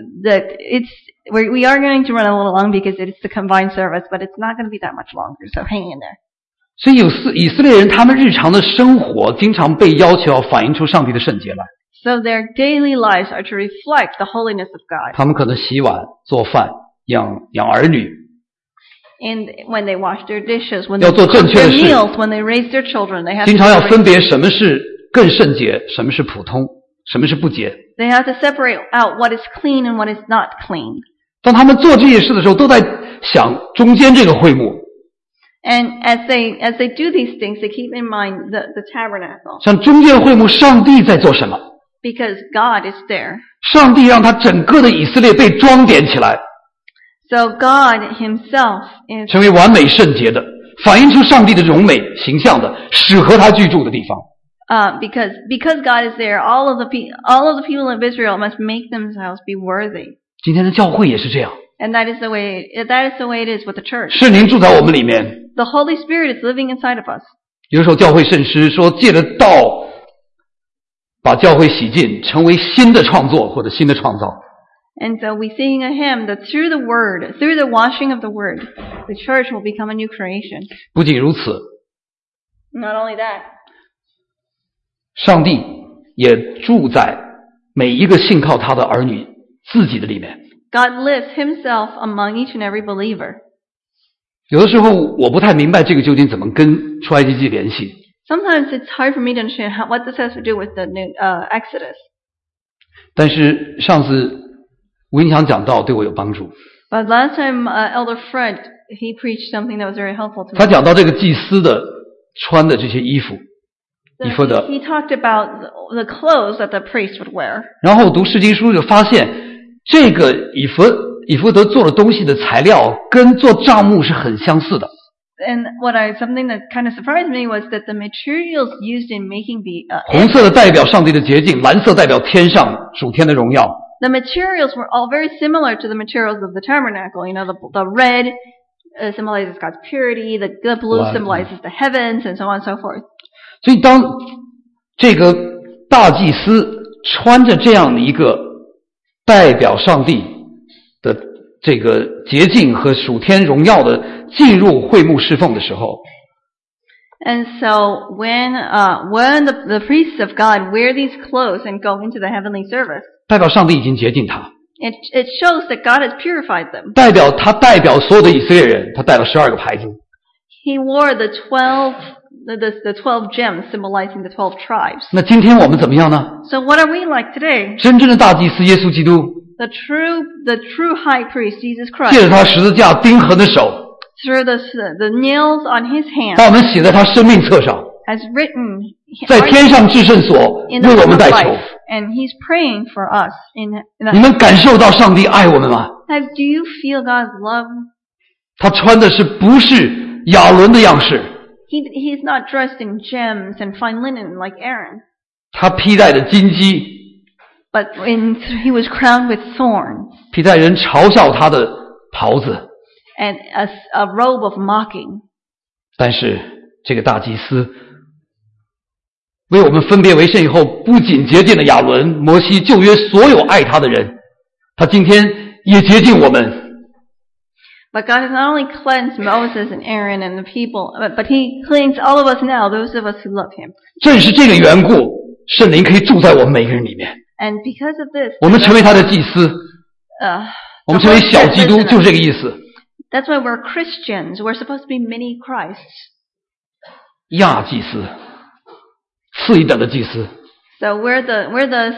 B: we are going to run a little long because it's the combined service, but it's not going to be that much longer. So hang in there.
A: 所以以色列人他们日常的生活经常被要求要反映出上帝的圣洁来，
B: So their daily lives are to reflect the holiness of God.
A: 他们可能洗碗、做饭、养儿女，
B: And when they wash their dishes, when
A: 要
B: they
A: 做正
B: cook
A: 确的
B: their
A: 事，
B: meals, when they raise their children, they have
A: 经
B: to
A: 常要
B: separate,
A: 分别什么是更圣洁，什么是普通，什么是不洁。
B: they have to separate out what is clean and what is not clean.
A: 当他们做这些事的时候，都在想中间这个会幕，
B: And as they do these things, they keep in mind the tabernacle,
A: 像中间会幕，上帝在做什么？
B: because God is there.
A: 上帝让他整个的以色列被装点起来，
B: So God himself is,
A: 成为完美圣洁的，反映出上帝的荣美形象的，适合他居住的地方。
B: because God is there, all of the people of Israel must make themselves be worthy.
A: 今天的教会也是这样，
B: And that is the way it is with the church.
A: 圣灵住在我们里面。
B: The Holy Spirit is living inside of us.
A: 有时候教会圣诗说，借着道把教会洗净，成为新的创作或者新的创造。
B: And so we sing a hymn that through the word, through the washing of the word, the church will become a new creation.
A: 不仅如此，
B: Not only that,
A: 上帝也住在每一个信靠他的儿女自己的里面。
B: God lives himself among each and every believer.
A: 有的时候我不太明白这个究竟怎么跟出埃及记联系。
B: Sometimes it's hard for me to understand what this has to do with the new Exodus.
A: 但是上次吴英强讲道对我有帮助。
B: But last time, Elder Fred, he preached something that was very helpful to me.
A: 他讲到这个祭司的穿的这些衣服，以弗得。
B: He talked about the clothes that the priest would wear.
A: 然后读释经书就发现，这个以弗得做的东西的材料跟做帐幕是很相似的。
B: And something that kind of surprised me was that the materials used in making the
A: 红色的代表上帝的洁净，蓝色代表天上属天的荣耀。
B: The materials were all very similar to the materials of the tabernacle. You know, the red symbolizes God's purity, the blue symbolizes the heavens, and so on and so forth.
A: 所以当这个大祭司穿着这样的一个代表上帝的这个洁净和属天荣耀的进入会幕侍奉的时候，
B: And so when the priests of God wear these clothes and go into the heavenly service,
A: 代表上帝已经洁净他。
B: It shows that God has purified them.
A: 代表所有的以色列人，他戴了12个牌子。
B: He wore the 12 gems symbolizing the 12 tribes.
A: 那今天我们怎么样呢？
B: So what are we like today?
A: 真正的大祭司耶稣基督，
B: The true high priest Jesus
A: 借着
B: Christ,
A: 他十字架钉痕的手，
B: through the nails on his
A: 把
B: hands,
A: 我们写在他生命册上，
B: has written
A: 在天上至圣所
B: in the
A: 为我
B: book
A: 们
B: of
A: 代求。
B: life, and he's praying for us. In
A: 你们感受到上帝爱我们吗？
B: do you feel God's love?
A: 他穿的不是亚伦的样式，
B: He's not dressed in gems and fine linen like Aaron,
A: 他披戴的金鸡，
B: but he was crowned with thorns
A: 披戴人嘲笑他的袍子。
B: and a robe of mocking.
A: 但是这个大祭司为我们分别为圣以后，不仅洁净了亚伦、摩西、旧约所有爱他的人，他今天也洁净我们。
B: But God has not only cleansed Moses and Aaron and the people, but he cleans all of us now, those of us who love him.
A: 正是这个缘故，圣灵可以住在我们每个人里面。
B: And because of this,
A: 我们成为他的祭司，我们成为小基督，就是这个意思。
B: That's why we're Christians. We're supposed to be mini Christs.
A: 亚祭司，次一等的祭司。
B: So we're the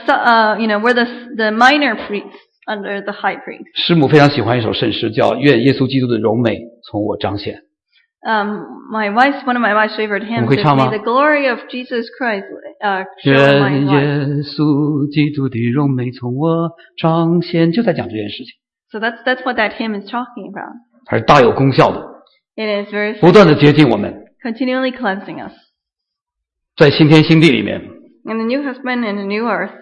B: minor priests under the high priest.
A: 师母非常喜欢一首圣诗，叫《愿耶稣基督的荣美从我彰显》。
B: One of my wife's favorite hymns is
A: 我们会唱吗？
B: May the glory of Jesus Christ show
A: 愿
B: in my
A: 耶
B: life.
A: 稣基督的荣美从我彰显，就在讲这件事情，
B: So that's what that hymn is talking about.
A: 还是大有功效的，
B: It is very
A: 不断的洁净我们，
B: continually cleansing us.
A: 在新天新地里面，
B: In the new heaven and the new earth,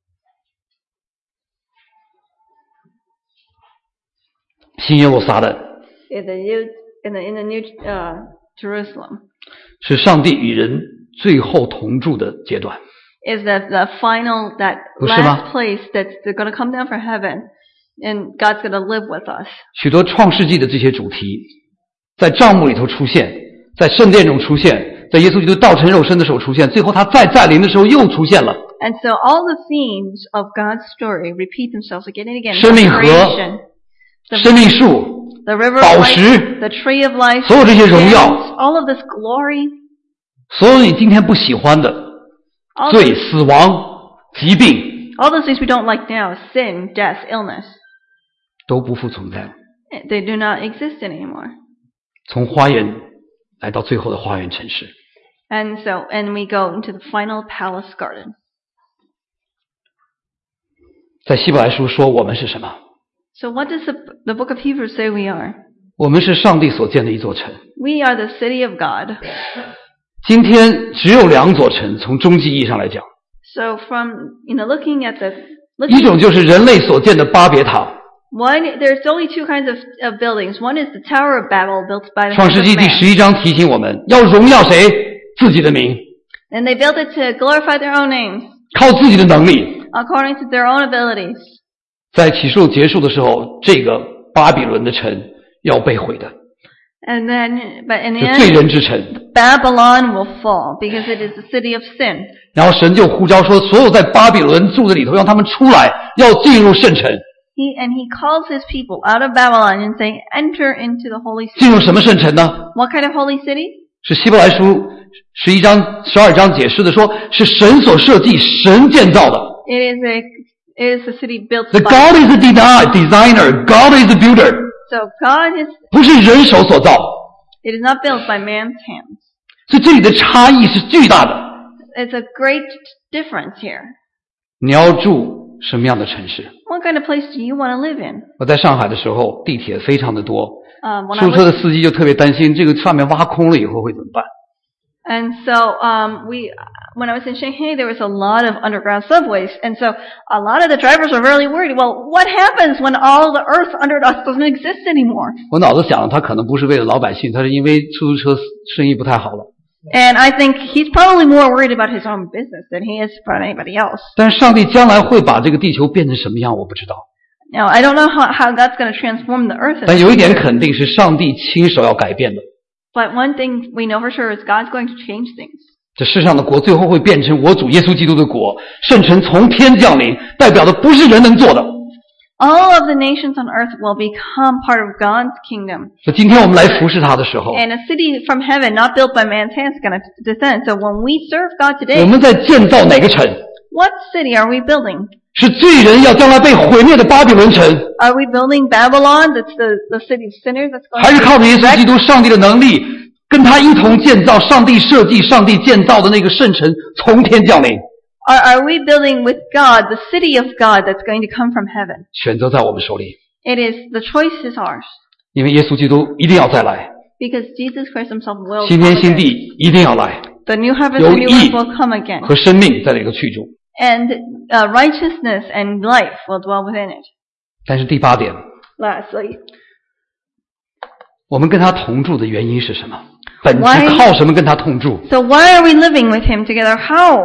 A: 新耶路撒冷
B: in the new Jerusalem,
A: 是上帝与人最后同住的阶段。
B: is the final, that
A: 不是吗？
B: last place that's going to come down from heaven, and God's going to live with us.
A: 许多创世纪的这些主题，在帐幕里头出现，在圣殿中出现，在耶稣基督道成肉身的时候出现，最后他再临的时候又出现了。
B: And so all the themes of God's story repeat themselves again and again.
A: 生命河、
B: Creation,
A: 生命树、
B: the river
A: 宝
B: of
A: 石
B: life, the tree of life,
A: 所有这些荣耀，
B: all of this glory,
A: 所有你今天不喜欢的
B: all
A: 罪、死亡、疾病，
B: those things we don't like now, sin, death, illness,
A: 都不复存在了。
B: they do not exist anymore.
A: 从花园来到最后的花园城市，
B: And we go into the final palace garden.
A: 在希伯来书说我们是什么？
B: So what does the book of Hebrews say we are?
A: 我们是上帝所建的一座城。
B: We are the city of God.
A: 今天只有2座城，从终极意义上来讲，
B: So from, looking at
A: 一种就是人类所建的巴别塔，
B: there's only two kinds of buildings. One is the Tower of Babel built by the
A: 创
B: hands
A: 世
B: of
A: 纪第
B: man.
A: 11章提醒我们要荣耀谁？自己的名，
B: And they built it to glorify their own names,
A: 靠自己的能力。
B: according to their own abilities.
A: 在启示录结束的时候，这个巴比伦的城要被毁的，
B: And then, but in the
A: 是罪
B: end,
A: 人之城。
B: Babylon will fall because it is the city of sin.
A: 然后神就呼召说，所有在巴比伦住的里头，让他们出来，要进入圣城。
B: He calls his people out of Babylon and saying, enter into the holy
A: 进
B: city.
A: 入什么圣城呢？
B: What kind of holy city?
A: 是希伯来书11章、12章解释的说，是神所设计、神建造的。
B: It is a city built
A: The
B: by
A: God is a designer, God is a builder，
B: So God is,
A: 不是人手所造。
B: it is not built by man's hands.
A: 所以这里的差异是巨大的。
B: It's a great difference here.
A: 你要住什么样的城市？
B: What kind of place do you want to live in?
A: 我在上海的时候，地铁非常的多，
B: When I
A: 出租车
B: was,
A: 的司机就特别担心，这个上面挖空了以后会怎么办？
B: and so when I was in Shanghai, there was a lot of underground subways, and so a lot of the drivers were really worried. Well, what happens when all the earth under us doesn't exist anymore?
A: 我脑子想，他可能不是为了老百姓，他是因为出租车生意不太好了。
B: And I think he's probably more worried about his own business than he is about anybody else.
A: 但是上帝将来会把这个地球变成什么样，我不知道。
B: Now, I don't know how God's going to transform the earth.
A: 但有一点肯定是上帝亲手要改变的。
B: But one thing we know for sure is God's going to change things.
A: 这世上的国最后会变成我主耶稣基督的国，圣城从天降临，代表的不是人能做的。
B: All of the nations on earth will become part of God's kingdom.
A: 所以今天我们来服侍他的时候，
B: And a city from heaven, not built by man's hands, is going to descend. So when we serve God
A: 我
B: today,
A: 们在建造哪个城？
B: what city are we building?
A: 是罪人要将来被毁灭的巴比伦城，
B: Are we building Babylon? That's the city of sinners that's going
A: 还是
B: to
A: 靠着耶
B: be
A: 稣基
B: wrecked?
A: 督上帝的能力，跟他一同建造上帝设计、上帝建造的那个圣城从天降临？
B: Are we building with God, the city of God that's going to come from heaven?
A: 选择在我们手里，
B: It is, the choice is ours.
A: 因为耶稣基督一定要再来，
B: Because Jesus Christ himself will
A: 新
B: come
A: 天新
B: again.
A: 地一定要来，
B: The new heavens
A: 有
B: and new
A: 义
B: earth will come again.
A: 和生命在那个区中。
B: And righteousness and life will dwell within it.
A: 但是第8点，
B: Lastly,
A: 我们跟他同住的原因是什么？本质
B: Why-
A: 靠什么跟他同住？
B: so why are we living with him together?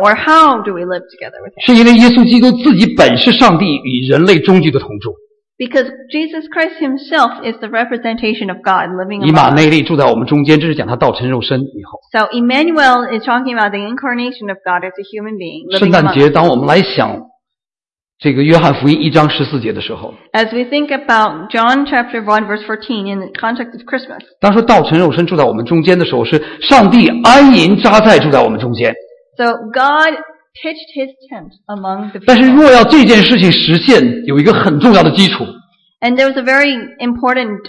B: How do we live together with him?
A: 是因为耶稣基督自己本是上帝与人类终极的同住。
B: Because Jesus Christ himself is the representation of God living
A: 以马
B: among us.
A: 内利住在我们中间，这是讲他道成肉身以后。
B: So Emmanuel is talking about the incarnation of God as a human being
A: 圣
B: living
A: 诞
B: among
A: 节，
B: us.
A: 当我们来想这个约翰福音1章14节的时候，
B: As we think about John chapter 1 verse 14 in the context of Christmas.
A: 当说道成肉身住在我们中间的时候，是上帝安营扎寨住在我们中间。
B: So God pitched his tent among the
A: 但是
B: people.
A: 若要这件事情实现，有一个很重要的基础，
B: And there was a very important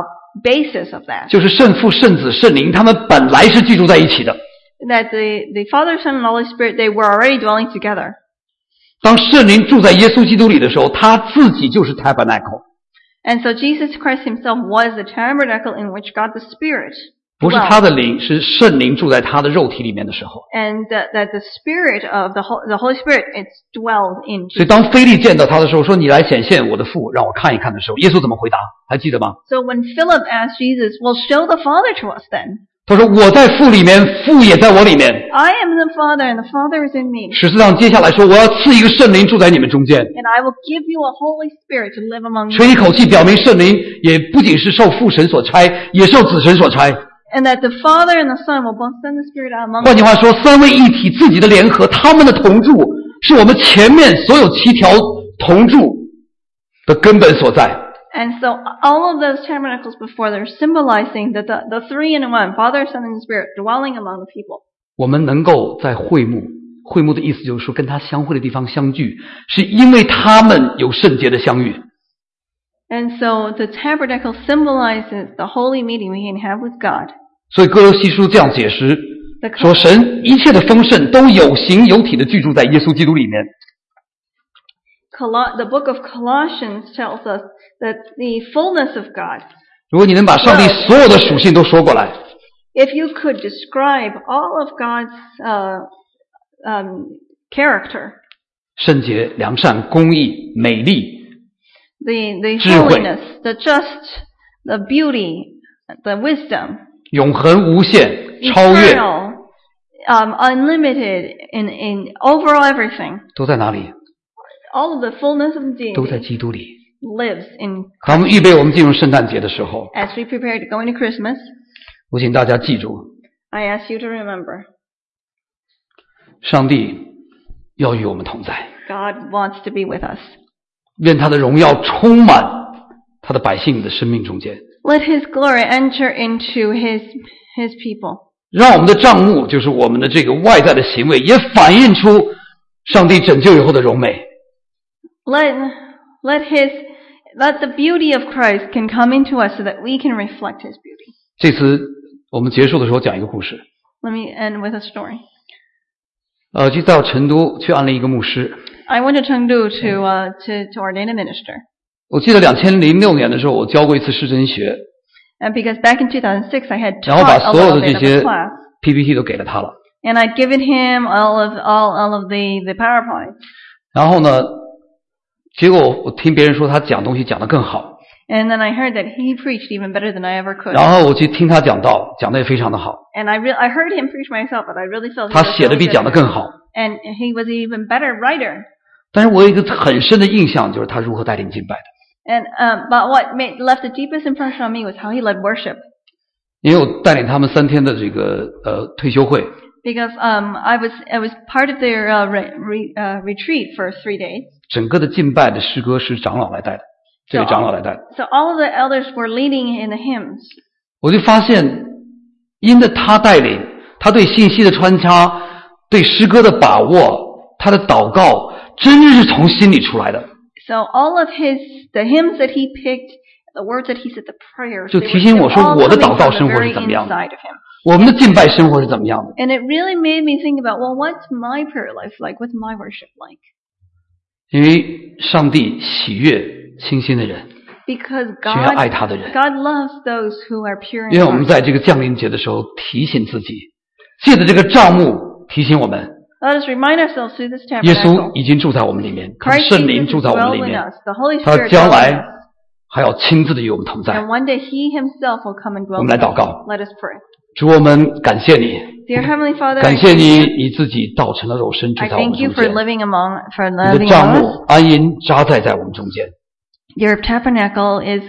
B: basis of that.
A: 就是圣父、圣子、圣灵，他们本来是居住在一起的。
B: That the Father, Son, and Holy Spirit, they were already dwelling together.
A: 当圣灵住在耶稣基督里的时候，他自己就是 tabernacle，
B: And so Jesus Christ himself was the tabernacle in which God the Spirit
A: 不是他的灵，是圣灵住在他的肉体里面的时候。
B: and that the Spirit of the Holy Spirit it's dwelled in
A: 所以
B: Jesus.
A: 当腓力见到他的时候，说你来显现我的父，让我看一看的时候，耶稣怎么回答？还记得吗？
B: So when Philip asked Jesus, well, show the Father to us then.
A: 他说我在父里面，父也在我里面。
B: I am the Father and the Father is in me.
A: 14章接下来说，我要赐一个圣灵住在你们中间。
B: And I will give you a Holy Spirit to live among
A: 吹
B: you.
A: 一口气，表明圣灵也不仅是受父神所差，也受子神所差。
B: And that the Father and the Son will both send the Spirit out among
A: 换
B: us.
A: 句话说，三位一体自己的联合，他们的同住，是我们前面所有7条同住的根本所在。
B: And so all of those tabernacles before, they're symbolizing that the three in one, Father, Son, and Spirit, dwelling among the people.
A: 我们能够在会幕，会幕的意思就是说跟他相会的地方相聚，是因为他们有圣洁的相遇。
B: And so the tabernacle symbolizes the holy meeting we can have with God.
A: 所以哥罗西书这样解释
B: The,
A: 说，神一切的丰盛都有形有体的居住在耶稣基督里面。
B: the book of Colossians tells us that the fullness of God,
A: 如果你能把上帝所有的属性都说过来，
B: if you could describe all of God's character,
A: 圣洁、良善、公义、美丽，
B: the
A: 智慧。
B: holiness, the just, the beauty, the wisdom,
A: 永恒无限、超越，
B: eternal, unlimited in overall everything.
A: 都在哪里？
B: All of the fullness of
A: 都在
B: deity
A: 基督里。
B: lives in.
A: 当我们预备我们进入圣诞节的时候，
B: As we prepare to go into Christmas,
A: 我请大家记住，
B: I ask you to remember,
A: 上帝要与我们同在。
B: God wants to be with us.
A: 愿他的荣耀充满他的百姓的生命中间。
B: Let His glory enter into His people.
A: 让我们的账目，就是我们的这个外在的行为，也反映出上帝拯救以后的荣美。
B: Let the beauty of Christ can come into us so that we can reflect His beauty.
A: 这次我们结束的时候讲一个故事。
B: Let me end with a story.
A: 就到成都去安利一个牧师。
B: I went to Chengdu to ordain a minister.
A: 我记得2006年的时候，我教过一次市政学。
B: And because back in 2006 I had
A: 然后把
B: taught a
A: 所有
B: little
A: 的
B: bit
A: 这
B: of
A: 些
B: a class.
A: PPT 都给了他了。
B: And I'd given him all of the PowerPoint.
A: 然后呢，结果我听别人说他讲东西讲得更好。
B: And then I heard that he preached even better than I ever could.
A: 然后我去听他讲道，讲得也非常的好。
B: And I heard him preach myself, but I really felt
A: 他写的比讲得更好。
B: And he was an even better writer.
A: 但是我有一个很深的印象，就是他如何带领敬拜的。
B: And but what left the deepest impression on me was how he led worship.
A: 因为我带领他们3天的这个退休会。
B: Because I was part of their retreat for 3 days.
A: 整个的敬拜的诗歌是长老来带的，这位长老来带的。
B: So all of the elders were leading in the hymns.
A: 我就发现，因着他带领，他对信息的穿插，对诗歌的把握，他的祷告，真是从心里出来的。
B: So all of the hymns that he picked, the words that he said, the prayers,
A: 就提醒我说，我的祷告生活是怎么样的，我们的敬拜生活是怎么样的。
B: And it really made me think about, well, what's my prayer life like? What's my worship like?
A: 因为上帝喜悦清心的人，
B: Because
A: 喜悦爱他的人。
B: God loves those who are pure in
A: 因为我们
B: heart.
A: 在这个降临节的时候提醒自己，借着这个帐幕提醒我们，
B: Let us remind ourselves through this
A: 耶稣
B: tabernacle.
A: 已经住在我们里面，他的
B: Christ
A: 圣灵
B: Jesus
A: 住
B: is
A: 在我们里
B: dwelling in
A: 面，
B: us. The Holy
A: 他
B: Spirit
A: 将
B: dwelling
A: 来
B: in us.
A: 还要亲自的与我们同在。
B: And one day He Himself will come and
A: 我
B: dwell
A: 们
B: in
A: 来祷
B: us.
A: 告。
B: Let us pray.
A: 主，我们感谢你，
B: Dear Heavenly Father,
A: 感
B: I
A: 谢
B: thank
A: 你，
B: you.
A: 你自己道成了肉身住
B: I
A: 在我们
B: thank you
A: 中
B: for
A: 间，
B: living
A: 你
B: among
A: 的
B: us.
A: 帐幕安营扎寨在我们中间。
B: Your tabernacle is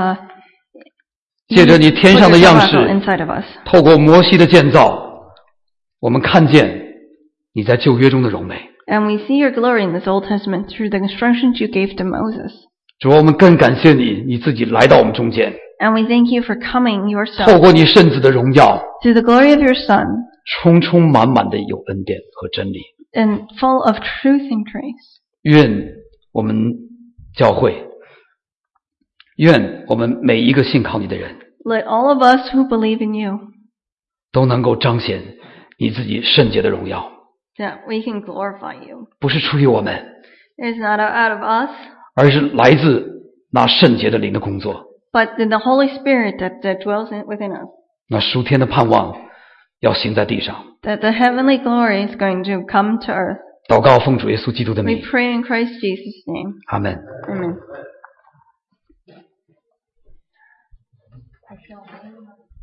A: 借着你天上的样
B: put your tabernacle
A: 式，
B: inside of us.
A: 透过摩西的建造，我们看见你在旧约中的荣美。
B: And we see your glory in this Old Testament through the instructions you gave to Moses.
A: 主，我们更感谢你，你自己来到我们中间，
B: And we thank you for coming
A: 透
B: yourself
A: 过你圣子的荣耀，
B: through the glory of your Son
A: 充满满的有恩典和真理。
B: and full of truth and grace.
A: 愿我们教会，愿我们每一个信靠你的人，
B: Let all of us who believe in you,
A: 都能够彰显你自己圣洁的荣耀，
B: that we can glorify you.
A: 不是出于我们，
B: It is not out of us,
A: 而是来自那圣洁的灵的工作。
B: but in the Holy Spirit that dwells within us.
A: 那属天的盼望要行在地上。
B: That the heavenly glory is going to come to earth.
A: 祷告奉主耶稣基督的
B: We
A: 名，
B: pray in Christ Jesus' name.
A: 阿门。
B: Amen.